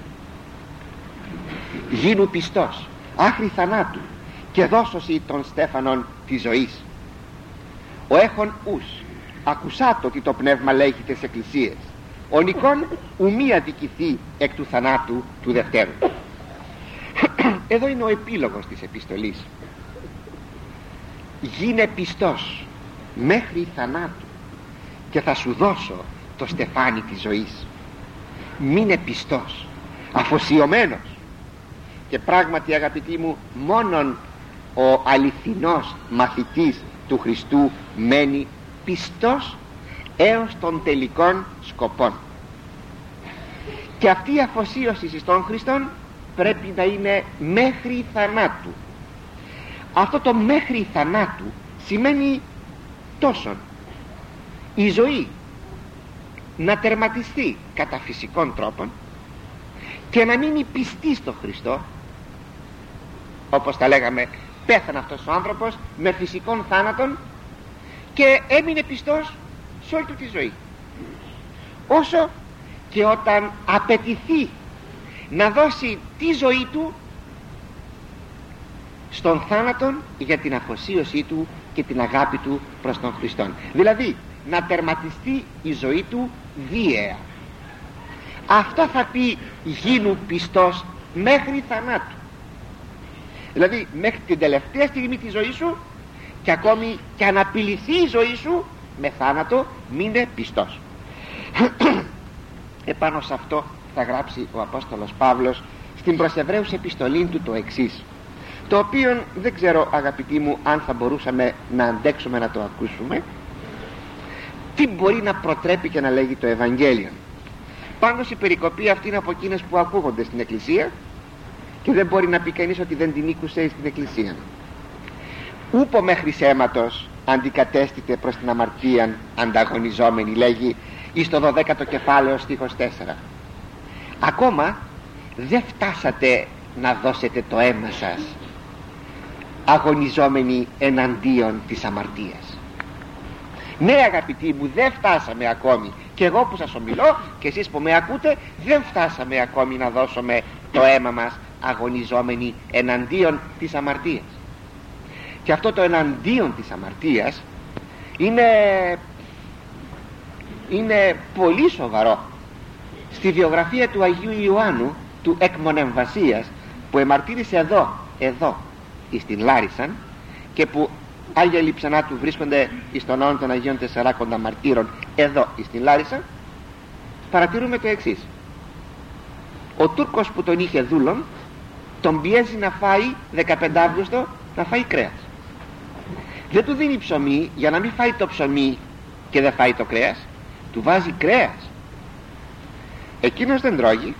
Γίνου πιστός άχρη θανάτου και δώσωση των στέφανων της ζωής. Ο έχων ους ακουσάτο ότι το πνεύμα λέγει τις εκκλησίες. Ο νικόν ουμή αδικηθεί εκ του θανάτου του δευτέρου. Εδώ είναι ο επίλογος της επιστολής. Γίνε πιστός μέχρι θανάτου και θα σου δώσω το στεφάνι της ζωής. Μείνε πιστός, αφοσιωμένος. Και πράγματι, αγαπητοί μου, μόνον ο αληθινός μαθητής του Χριστού μένει πιστός έως των τελικών σκοπών. Και αυτή η αφοσίωση στον Χριστόν πρέπει να είναι μέχρι θανάτου. Αυτό το μέχρι θανάτου σημαίνει τόσον η ζωή να τερματιστεί κατά φυσικών τρόπων και να μείνει πιστή στο Χριστό. Όπως τα λέγαμε, πέθανε αυτός ο άνθρωπος με φυσικών θάνατον και έμεινε πιστός σε όλη του τη ζωή, όσο και όταν απαιτηθεί να δώσει τη ζωή του στον θάνατον για την αφοσίωσή του και την αγάπη του προς τον Χριστόν. Δηλαδή να τερματιστεί η ζωή του βίαια. Αυτό θα πει γίνου πιστός μέχρι θανάτου. Δηλαδή μέχρι την τελευταία στιγμή της ζωής σου, και ακόμη και αν απειληθεί η ζωή σου με θάνατο, μείνε πιστός. Επάνω σε αυτό θα γράψει ο Απόστολος Παύλος στην προς Εβραίους επιστολή του το εξής, το οποίο δεν ξέρω, αγαπητοί μου, αν θα μπορούσαμε να αντέξουμε να το ακούσουμε. Τι μπορεί να προτρέπει και να λέγει το Ευαγγέλιο? Πάντως η περικοπή αυτή είναι από εκείνες που ακούγονται στην Εκκλησία και δεν μπορεί να πει κανείς ότι δεν την ήκουσε στην Εκκλησία. Ούπο μέχρι αίματος αντικατέστητε προς την αμαρτίαν ανταγωνιζόμενοι, λέγει εις το 12ο κεφάλαιο στίχος 4. Ακόμα δεν φτάσατε να δώσετε το αίμα σας αγωνιζόμενοι εναντίον της αμαρτίας. Ναι αγαπητοί μου, δεν φτάσαμε ακόμη, και εγώ που σας ομιλώ και εσείς που με ακούτε, δεν φτάσαμε ακόμη να δώσουμε το αίμα μας αγωνιζόμενοι εναντίον της αμαρτίας. Και αυτό το εναντίον της αμαρτίας είναι πολύ σοβαρό. Στη βιογραφία του Αγίου Ιωάννου του Εκμονεμβασίας, που εμαρτύρησε εδώ στην Λάρισαν, και που Άγια Λειψανά του βρίσκονται εις τον ναό των Αγίων Τεσσαράκοντα Μαρτύρων εδώ στην Λάρισα, παρατηρούμε το εξής: ο Τούρκος που τον είχε δούλον τον πιέζει να φάει 15 Αύγουστο, να φάει κρέας. Δεν του δίνει ψωμί για να μην φάει το ψωμί και δεν φάει το κρέας, του βάζει κρέας. Εκείνος δεν τρώγει.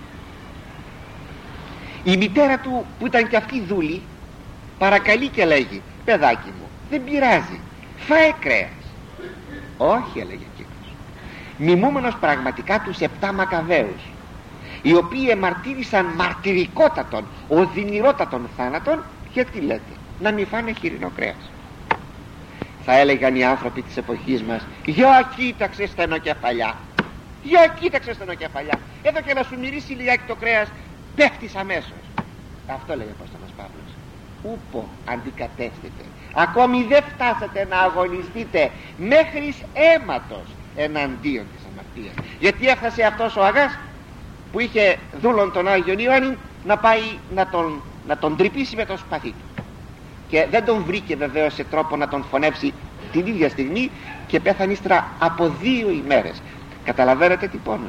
Η μητέρα του, που ήταν και αυτή δούλη, παρακαλεί και λέγει: παιδάκι μου, δεν πειράζει, φάε κρέας. Όχι, έλεγε εκείνος, μιμούμενος πραγματικά τους 7 Μακαβαίους, οι οποίοι εμαρτύρησαν μαρτυρικότατον, οδυνηρότατον θάνατον, γιατί λέτε να μην φάνε χοιρινό κρέας? Θα έλεγαν οι άνθρωποι της εποχής μας: για κοίταξε στενοκεφαλιά, για κοίταξε στενοκεφαλιά, εδώ και να σου μυρίσει λιγάκι το κρέας πέφτεις αμέσως. Αυτό λέει ο Απόστολος Παύλος: ούπο αντικατέστητε, ακόμη δεν φτάσατε να αγωνιστείτε μέχρι αίματος εναντίον της αμαρτίας. Γιατί έφτασε αυτός ο Αγάς που είχε δούλον τον Άγιον Ιωάννη να πάει να τον τρυπήσει με το σπαθί του, και δεν τον βρήκε βεβαίως σε τρόπο να τον φωνεύσει την ίδια στιγμή, και πέθανε ύστερα από 2 ημέρες. Καταλαβαίνετε τι πόνος.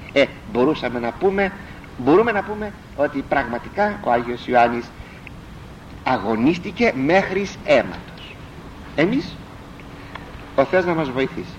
Μπορούμε να πούμε ότι πραγματικά ο Άγιος Ιωάννης αγωνίστηκε μέχρι αίματος. Εμείς, ο Θεός να μας βοηθήσει.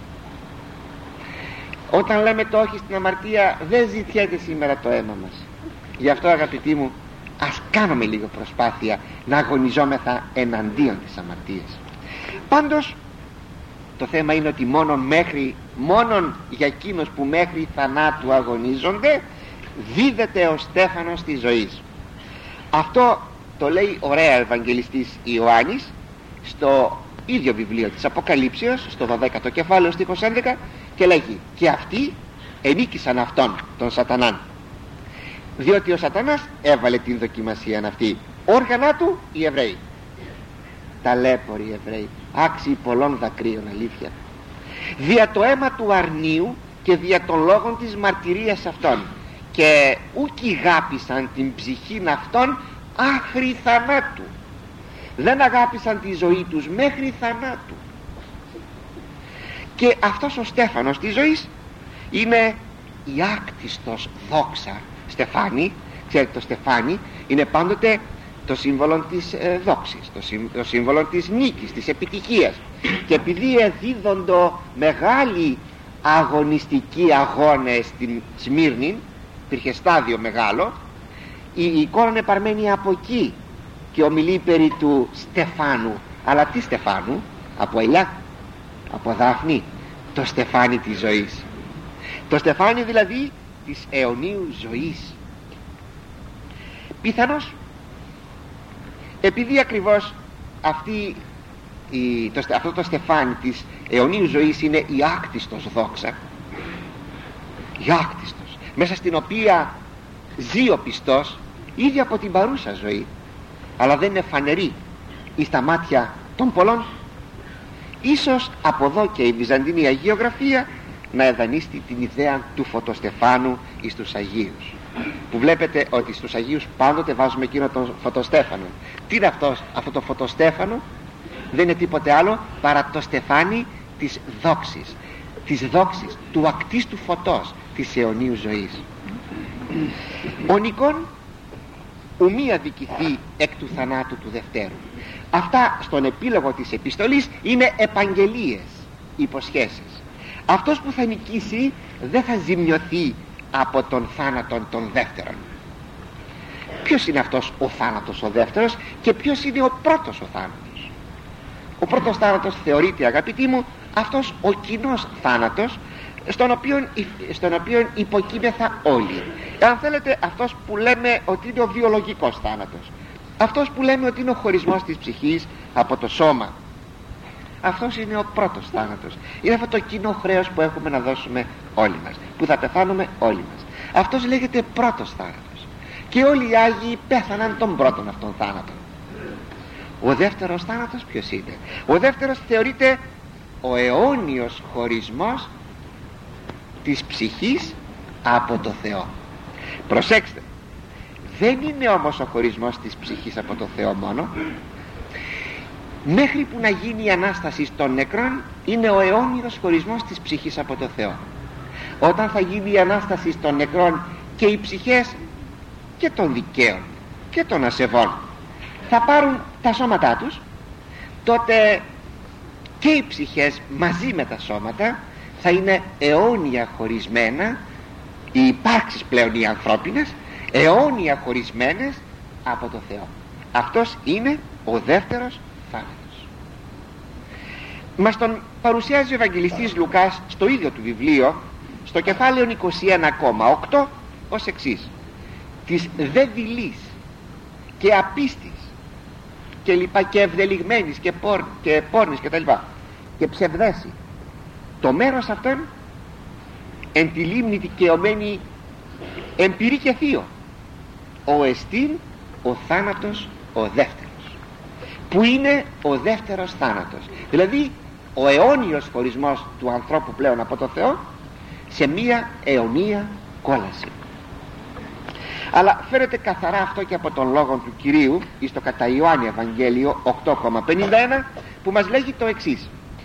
Όταν λέμε το όχι στην αμαρτία, δεν ζητιέται σήμερα το αίμα μας. Γι' αυτό αγαπητοί μου, ας κάνουμε λίγο προσπάθεια να αγωνιζόμεθα εναντίον της αμαρτίας. Πάντως το θέμα είναι ότι μόνον για εκείνους που μέχρι θανάτου αγωνίζονται δίδεται ο στέφανος της ζωής. Αυτό το λέει ωραία ο Ευαγγελιστής Ιωάννης στο ίδιο βιβλίο της Αποκαλύψεως, στο 12ο κεφάλαιο στίχος 11, και λέγει: και αυτοί ενίκησαν αυτόν τον Σατανάν, διότι ο Σατανάς έβαλε την δοκιμασία αυτή, όργανα του οι Εβραίοι, ταλέποροι Εβραίοι, άξιοι πολλών δακρύων, αλήθεια, δια το αίμα του αρνίου και δια των λόγων της μαρτυρίας αυτών, και ούκοι αγάπησαν την ψυχήν αυτών άχρη θανάτου. Δεν αγάπησαν τη ζωή τους μέχρι θανάτου. Και αυτός ο στέφανος της ζωής είναι η άκτιστος δόξα στεφάνι. Ξέρετε, το στεφάνι είναι πάντοτε το σύμβολο της δόξης, το σύμβολο της νίκης, της επιτυχίας. Και επειδή εδίδονται μεγάλοι αγωνιστικοί αγώνες στην Σμύρνη, υπήρχε στάδιο μεγάλο, η εικόνα είναι παρμένη από εκεί και ομιλεί περί του στεφάνου. Αλλά τι στεφάνου? Από ελιά, από δάφνη, το στεφάνι της ζωής, το στεφάνι δηλαδή της αιωνίου ζωής. Πιθανώς επειδή ακριβώς αυτό το στεφάνι της αιωνίου ζωής είναι η άκτιστος δόξα, η άκτιστος, μέσα στην οποία ζει ο πιστός ήδη από την παρούσα ζωή, αλλά δεν είναι φανερή εις τα μάτια των πολλών, ίσως από εδώ και η Βυζαντινή Αγιογραφία να εδανίστη την ιδέα του φωτοστεφάνου εις τους Αγίους, που βλέπετε ότι στους Αγίους πάντοτε βάζουμε εκείνο τον φωτοστέφανο. Τι είναι αυτό το φωτοστέφανο? Δεν είναι τίποτε άλλο παρά το στεφάνι της δόξης, του ακτίστου φωτός της αιωνίου ζωής. Ο Νικόν ουμή αδικηθεί εκ του θανάτου του δευτέρου. Αυτά στον επίλογο της επιστολής είναι επαγγελίες, υποσχέσεις. Αυτός που θα νικήσει δεν θα ζημιωθεί από τον θάνατον των δεύτερων. Ποιος είναι αυτός ο θάνατος ο δεύτερος και ποιος είναι ο πρώτος ο θάνατος? Ο πρώτος θάνατος θεωρείται, αγαπητοί μου, αυτός ο κοινός θάνατος στον οποίον υποκείμεθα όλοι. Αν θέλετε, αυτός που λέμε ότι είναι ο βιολογικός θάνατος, αυτός που λέμε ότι είναι ο χωρισμός της ψυχής από το σώμα, αυτός είναι ο πρώτος θάνατος. Είναι αυτό το κοινό χρέος που έχουμε να δώσουμε όλοι μας, που θα πεθάνουμε όλοι μας. Αυτός λέγεται πρώτος θάνατος, και όλοι οι Άγιοι πέθαναν τον πρώτον αυτόν θάνατο. Ο δεύτερος θάνατος ποιος είναι? Ο δεύτερος θεωρείται ο αιώνιος χωρισμός της ψυχής από το Θεό. Προσέξτε, δεν είναι όμως ο χωρισμός της ψυχής από το Θεό μόνο. Μέχρι που να γίνει η Ανάσταση των νεκρών είναι ο αιώνιος χωρισμός της ψυχής από το Θεό. Όταν θα γίνει η Ανάσταση των νεκρών και οι ψυχές και των δικαίων και των ασεβών θα πάρουν τα σώματά τους, τότε και οι ψυχές μαζί με τα σώματα θα είναι αιώνια χωρισμένα, οι υπάρξεις πλέον οι ανθρώπινες αιώνια χωρισμένες από το Θεό. Αυτός είναι ο δεύτερος θάνατος. Μας τον παρουσιάζει ο Ευαγγελιστής Λουκάς στο ίδιο του βιβλίο, στο κεφάλαιο 21,8 ως εξής: της δε δειλής και απίστης και λοιπά και ευδελιγμένης και πόρνης και τα λοιπά και ψευδέση, το μέρος αυτόν εν τη λίμνη δικαιωμένη εμπειρή και θείο, ο εστίν ο θάνατος ο δεύτερος, που είναι ο δεύτερος θάνατος, δηλαδή ο αιώνιος χωρισμός του ανθρώπου πλέον από το Θεό σε μία αιωνία κόλαση. Αλλά φαίνεται καθαρά αυτό και από τον λόγο του Κυρίου εις το κατά Ιωάννη Ευαγγέλιο 8,51, που μας λέγει το εξής: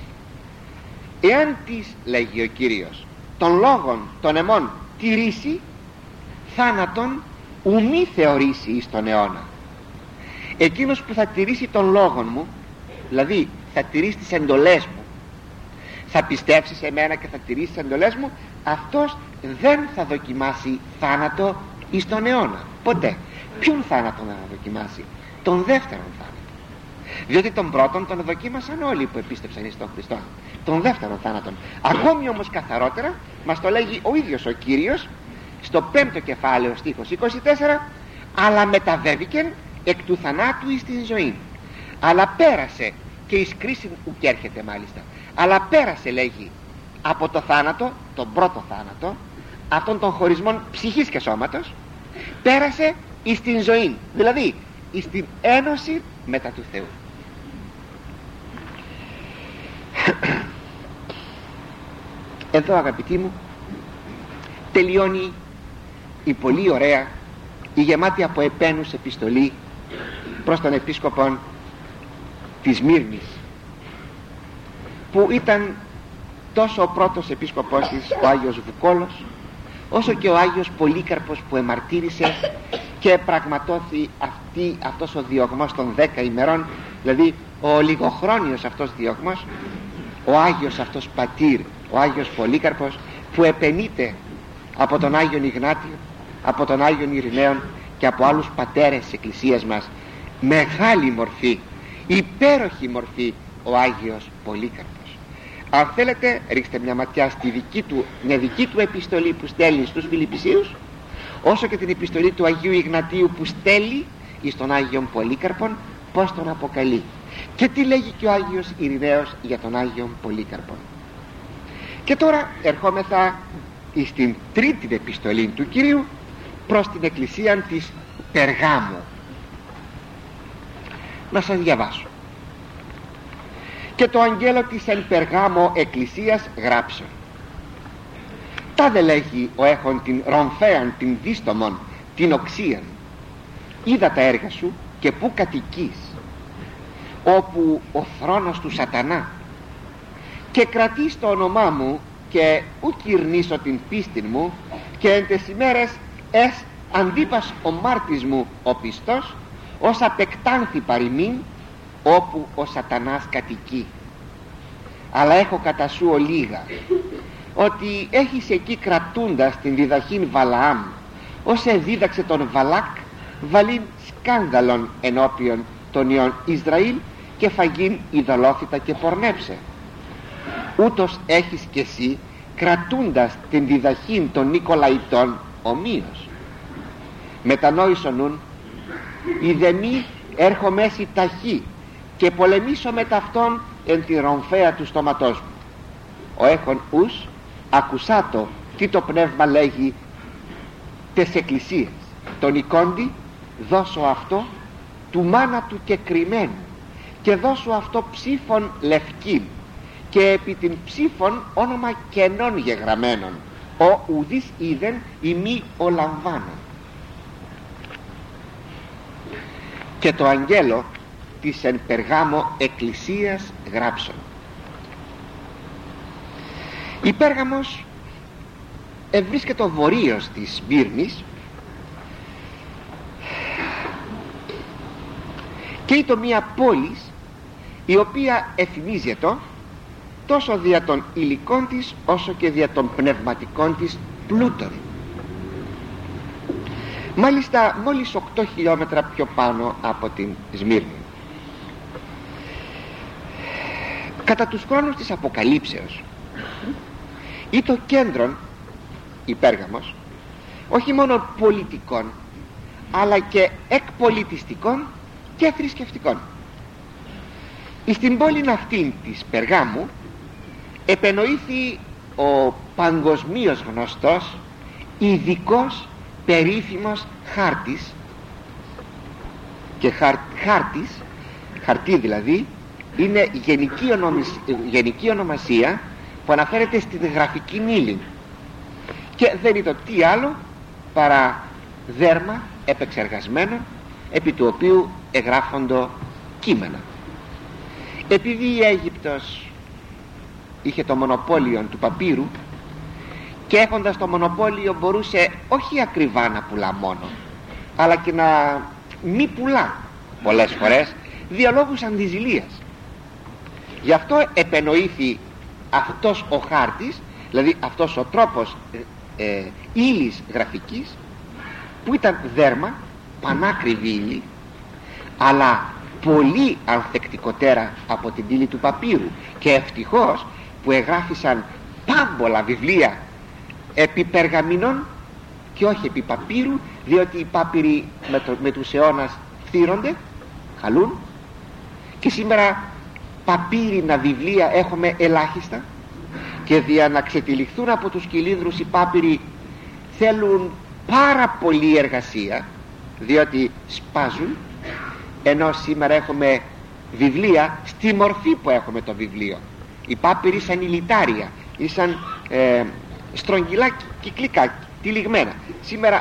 εάν της, λέγει ο Κύριος, των λόγων των εμών τηρήσει, θάνατον ουμή θεωρήσει εις τον αιώνα. Εκείνος που θα τηρήσει των λόγων μου, δηλαδή θα τηρήσει τις εντολές μου, θα πιστέψει σε μένα και θα τηρήσει τις εντολές μου, αυτός δεν θα δοκιμάσει θάνατο εις τον αιώνα. Ποτέ. Ποιον θάνατο να δοκιμάσει? Τον δεύτερον θάνατο. Διότι τον πρώτον τον δοκίμασαν όλοι που επίστεψαν εις τον Χριστό. Τον δεύτερον θάνατον, ακόμη όμως καθαρότερα, μας το λέγει ο ίδιος ο Κύριος στο 5ο κεφάλαιο στίχος 24: αλλά μεταβέβηκεν εκ του θανάτου εις την ζωή, αλλά πέρασε, και εις κρίση ουκ έρχεται μάλιστα, αλλά πέρασε, λέγει, από το θάνατο, τον πρώτο θάνατο, αυτών των χωρισμών ψυχής και σώματος, πέρασε εις την ζωή, δηλαδή εις την ένωση μετά του Θεού. Εδώ, αγαπητοί μου, τελειώνει η πολύ ωραία, η γεμάτη από επένους επιστολή προς τον επίσκοπο της Μύρνης, που ήταν τόσο ο πρώτος επίσκοπος της, ο Άγιος Βουκόλος, όσο και ο Άγιος Πολύκαρπος, που εμαρτύρησε και πραγματώθη αυτός ο διωγμός των 10 ημερών, δηλαδή ο λιγοχρόνιος αυτός διωγμός, ο Άγιος αυτός πατήρ, ο Άγιος Πολύκαρπος, που επενείται από τον Άγιον Ιγνάτιο, από τον Άγιον Ειρηναίον και από άλλους πατέρες της Εκκλησίας μας. Μεγάλη μορφή, υπέροχη μορφή ο Άγιος Πολύκαρπος. Αν θέλετε, ρίξτε μια ματιά στη μια δική του επιστολή που στέλνει στους Φιλιππισίους, όσο και την επιστολή του Αγίου Ιγνατίου που στέλνει εις τον Άγιον Πολύκαρπον, πως τον αποκαλεί και τι λέγει και ο Άγιος Ειρηναίος για τον Άγιον Πολύκαρπον. Και τώρα ερχόμεθα στην τρίτη επιστολή του Κυρίου προς την εκκλησία της Περγάμου. Να σας διαβάσω: και το αγγέλο της εν Περγάμο εκκλησίας γράψω, τάδε λέγει ο έχων την ρομφέαν την δίστομον την οξίαν, είδα τα έργα σου και που κατοικείς, όπου ο θρόνος του σατανά, και κρατείς το όνομά μου και ουκ ειρνήσω την πίστη μου, και εν τες ημέρες εσ αντίπας ο μάρτης μου ο πιστός, ως απεκτάνθη παροιμήν, όπου ο σατανάς κατοικεί. Αλλά έχω κατά σου ολίγα, ότι έχεις εκεί κρατούντας την διδαχήν Βαλαάμ, ως εδίδαξε τον Βαλάκ, βαλήν σκάνδαλον ενώπιον των ιών Ισραήλ, και φαγήν ειδωλόθητα και πορνέψε. Ούτως έχεις κι εσύ, κρατούντας την διδαχήν των Νικολαϊτών ομοίως. Μετανόησον νουν, ιδεμή έρχομαι έσυ ταχύ και πολεμήσω με ταυτόν εν τη ρομφαία του στόματός μου. Ο έχων ους ακουσάτο τι το πνεύμα λέγει τες εκκλησίες. Τον εικόντι δώσω αυτό του μάνα του κεκριμένου και δώσω αυτό ψήφων λευκήν και επί την ψήφων όνομα κενών γεγραμμένων, ο ουδείς είδεν ημί ο λαμβάνων. Και το αγγέλο της εν Περγάμο εκκλησίας γράψον. Η Πέργαμος βρίσκεται ο βορείος της Σμύρνης και είναι μια πόλη η οποία εφημίζεται τόσο δια των υλικών της όσο και δια των πνευματικών της πλούτων. Μάλιστα μόλις 8 χιλιόμετρα πιο πάνω από την Σμύρνη. Κατά τους χρόνους της Αποκαλύψεως ή το κέντρο η Πέργαμος όχι μόνο πολιτικών αλλά και εκπολιτιστικών και θρησκευτικών. Στην πόλη αυτή της Περγάμου επενοήθη ο παγκοσμίως γνωστός ειδικός περίφημος χάρτης, και χαρτί δηλαδή είναι γενική ονομασία που αναφέρεται στην γραφική ύλη και δεν είναι το τι άλλο παρά δέρμα επεξεργασμένο επί του οποίου εγγράφονται κείμενα. Επειδή η Αίγυπτος είχε το μονοπόλιο του παπύρου και έχοντας το μονοπόλιο μπορούσε όχι ακριβά να πουλά μόνο αλλά και να μη πουλά πολλές φορές δια λόγους αντιζηλίας. Γι' αυτό επενοήθη αυτός ο χάρτης, δηλαδή αυτός ο τρόπος ύλης γραφικής που ήταν δέρμα, πανάκριβη ύλη αλλά πολύ ανθεκτικότερα από την ύλη του παπύρου, και ευτυχώς που εγγράφησαν πάμπολα βιβλία επί περγαμινών και όχι επί παπύρου, διότι οι πάπυροι με τους αιώνας φθύρονται, χαλούν, και σήμερα παπύρινα βιβλία έχουμε ελάχιστα και για να ξετυλιχθούν από τους κυλίνδρους οι πάπυροι θέλουν πάρα πολλή εργασία διότι σπάζουν, ενώ σήμερα έχουμε βιβλία στη μορφή που έχουμε το βιβλίο. Οι πάπυροι σαν ηλιτάρια ή σαν στρογγυλά κυκλικά, τυλιγμένα. Σήμερα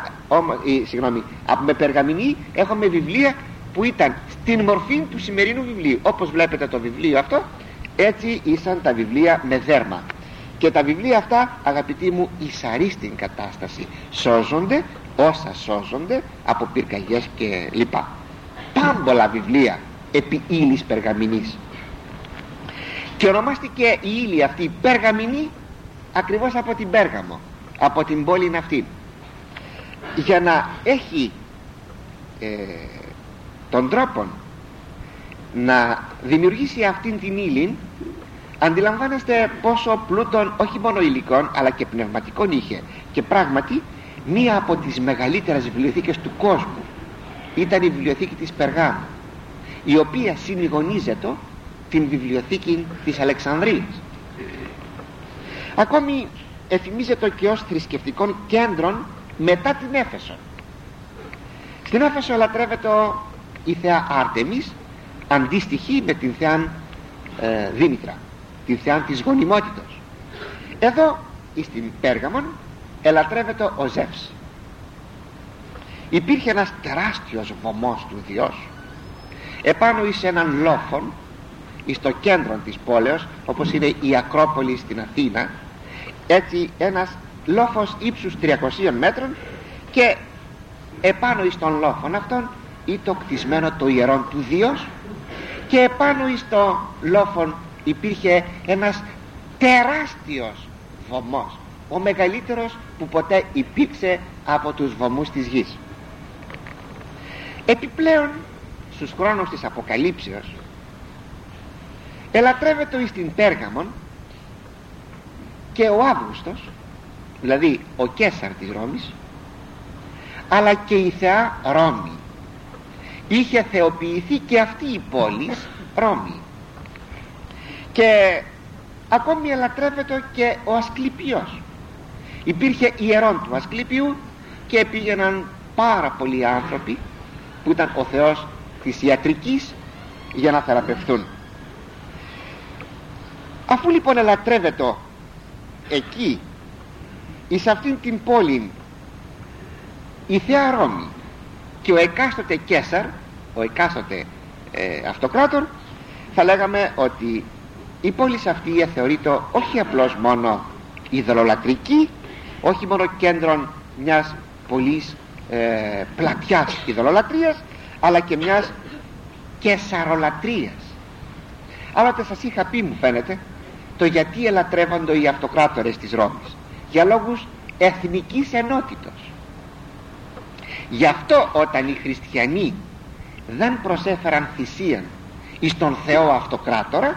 με περγαμηνή έχουμε βιβλία που ήταν στην μορφή του σημερινού βιβλίου. Όπως βλέπετε το βιβλίο αυτό, έτσι ήσαν τα βιβλία με δέρμα. Και τα βιβλία αυτά, αγαπητοί μου, υσαρίστην κατάσταση σώζονται όσα σώζονται από πυρκαγιές και λοιπά. Πάμπολα βιβλία επί ύλης περγαμηνής, και ονομάστηκε η ύλη αυτή περγαμηνή ακριβώς από την Πέργαμο, από την πόλη αυτή, για να έχει τον τρόπο να δημιουργήσει αυτήν την ύλη. Αντιλαμβάνεστε πόσο πλούτον όχι μόνο υλικών αλλά και πνευματικών είχε, και πράγματι μία από τις μεγαλύτερες βιβλιοθήκες του κόσμου ήταν η βιβλιοθήκη της Περγάμου, η οποία συνηγονίζεται την βιβλιοθήκη της Αλεξανδρίας. Ακόμη εφημίζεται και ως θρησκευτικών κέντρων μετά την Έφεσο. Στην Έφεσο λατρεύεται η θεά Άρτεμις, αντίστοιχη με την θεά Δήμητρα, την θεά της γονιμότητος. Εδώ στην Πέργαμον ελατρεύεται ο Ζεύς. Υπήρχε ένας τεράστιος βωμός του Διός επάνω εις έναν λόφον εις το κέντρο της πόλεως, όπως είναι η Ακρόπολη στην Αθήνα. Έτσι ένας λόφος ύψους 300 μέτρων, και επάνω εις τον λόφον αυτόν ήταν κτισμένο το ιερόν του Διός, και επάνω εις το λόφον υπήρχε ένας τεράστιος βωμός, ο μεγαλύτερος που ποτέ υπήρξε από τους βωμούς της γης. Επιπλέον στους χρόνους της Αποκαλύψεως ελατρεύεται εις την Πέργαμον και ο Αύγουστος, δηλαδή ο Καίσαρ της Ρώμης, αλλά και η θεά Ρώμη. Είχε θεοποιηθεί και αυτή η πόλη Ρώμη. Και ακόμη ελατρεύεται και ο Ασκληπιός. Υπήρχε ιερόν του Ασκληπιού και πήγαιναν πάρα πολλοί άνθρωποι που ήταν ο θεός της ιατρικής για να θεραπευθούν. Αφού λοιπόν ελατρεύεται εκεί εις αυτήν την πόλη η θεά Ρώμη και ο εκάστοτε Καίσαρ, ο εκάστοτε αυτοκράτορ, θα λέγαμε ότι η πόλη αυτή θεωρείται όχι απλώς μόνο ειδωλολατρική, όχι μόνο κέντρον μιας πολλής πλατιάς ειδωλολατρίας, αλλά και μιας καισαρολατρίας. Άλλοτε σας είχα πει, μου φαίνεται, το γιατί ελατρεύονται οι αυτοκράτορες της Ρώμης. Για λόγους εθνικής ενότητος. Γι' αυτό όταν οι χριστιανοί δεν προσέφεραν θυσίαν εις τον Θεό αυτοκράτορα,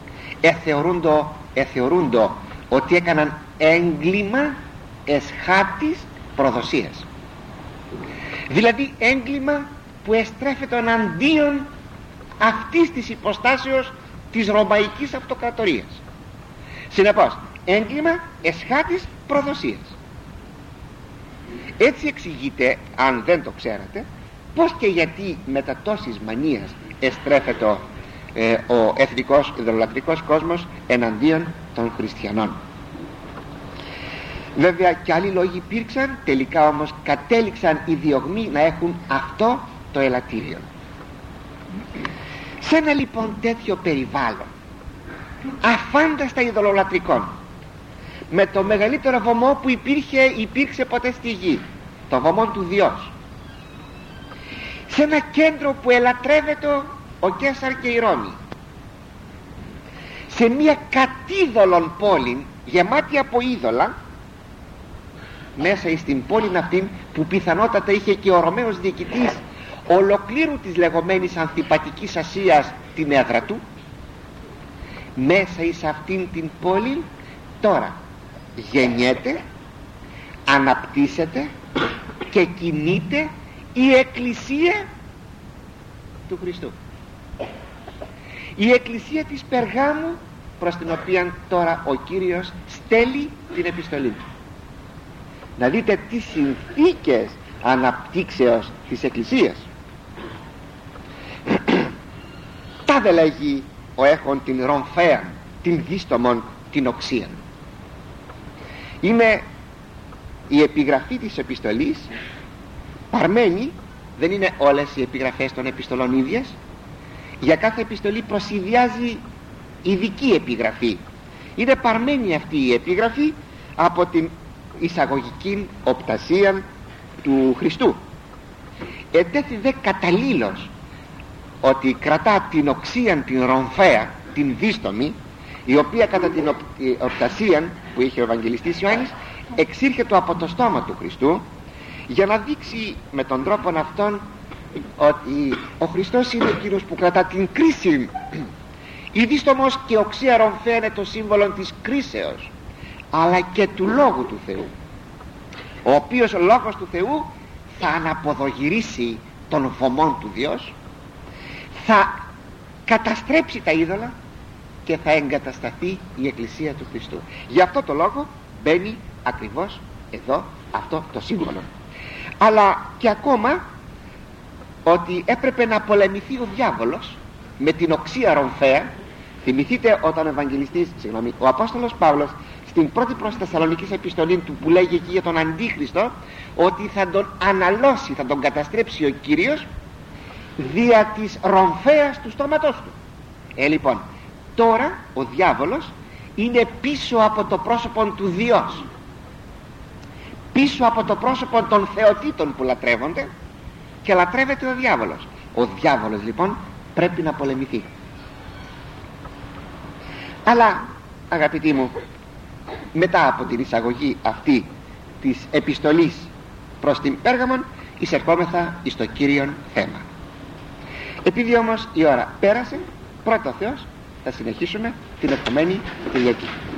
εθεωρούντο ότι έκαναν έγκλημα εσχάτης προδοσίας. Δηλαδή έγκλημα που εστρέφεται εναντίον αυτής της υποστάσεως της Ρωμαϊκής Αυτοκρατορίας. Συνεπώς, έγκλημα εσχάτης προδοσίας. Έτσι εξηγείται, αν δεν το ξέρατε, πως και γιατί μετά τόσης μανίας εστρέφεται ο εθνικός ιδωλολατρικός κόσμος εναντίον των χριστιανών. Βέβαια και άλλοι λόγοι υπήρξαν, τελικά όμως κατέληξαν οι διωγμοί να έχουν αυτό το ελαττήριο. Σε ένα λοιπόν τέτοιο περιβάλλον αφάνταστα ειδωλολατρικών, με το μεγαλύτερο βωμό που υπήρξε ποτέ στη γη, το βωμό του Διός, σε ένα κέντρο που ελατρεύεται ο Καίσαρ και η Ρώμη, σε μια κατίδωλον πόλη γεμάτη από είδωλα, μέσα στην πόλη αυτή που πιθανότατα είχε και ο Ρωμαίος διοικητής ολοκλήρου της λεγόμενης Ανθιπατικής Ασίας την έδρα του, μέσα εις αυτήν την πόλη τώρα γεννιέται, αναπτύσσεται και κινείται η Εκκλησία του Χριστού, η Εκκλησία της Περγάμου, προς την οποία τώρα ο Κύριος στέλνει την επιστολή του. Να δείτε τι συνθήκες αναπτύξεως της Εκκλησίας. Τα δε λέγει ο έχων την ρομφέαν, την δίστομον, την οξίαν. Είναι η επιγραφή της επιστολής παρμένη, δεν είναι όλες οι επιγραφές των επιστολών ίδιες. Για κάθε επιστολή προσυδειάζει ειδική επιγραφή. Είναι παρμένη αυτή η επιγραφή από την εισαγωγική οπτασία του Χριστού. Ετέθη δε καταλήλως ότι κρατά την οξίαν, την ρομφαία, την δίστομη, η οποία κατά την οπτασία που είχε ο Ευαγγελιστής Ιωάννης εξήρχεται από το στόμα του Χριστού, για να δείξει με τον τρόπο αυτόν ότι ο Χριστός είναι εκείνος που κρατά την κρίση. Η δίστομος και οξία ρομφαία είναι το σύμβολο της κρίσεως, αλλά και του Λόγου του Θεού, ο οποίος ο Λόγος του Θεού θα αναποδογυρίσει τον βωμόν του Διός, θα καταστρέψει τα είδωλα και θα εγκατασταθεί η Εκκλησία του Χριστού. Γι' αυτό το λόγο μπαίνει ακριβώς εδώ αυτό το σύμβολο. Αλλά και ακόμα ότι έπρεπε να πολεμηθεί ο διάβολος με την οξία ρομφαία. Θυμηθείτε όταν ο Απόστολος Παύλος στην πρώτη προς Θεσσαλονικής επιστολή του, που λέγει εκεί για τον Αντίχριστο, ότι θα τον αναλώσει, θα τον καταστρέψει ο Κύριος δια της ρομφαίας του στόματός του. Λοιπόν, τώρα ο διάβολος είναι πίσω από το πρόσωπο του Διός, πίσω από το πρόσωπο των θεοτήτων που λατρεύονται, και λατρεύεται ο διάβολος. Ο διάβολος λοιπόν πρέπει να πολεμηθεί. Αλλά αγαπητοί μου, μετά από την εισαγωγή αυτή της επιστολής προς την Πέργαμον, εισερχόμεθα εις το κύριον θέμα. Επειδή όμως η ώρα πέρασε, πρώτο Θεός Θα συνεχίσουμε την επόμενη Κυριακή.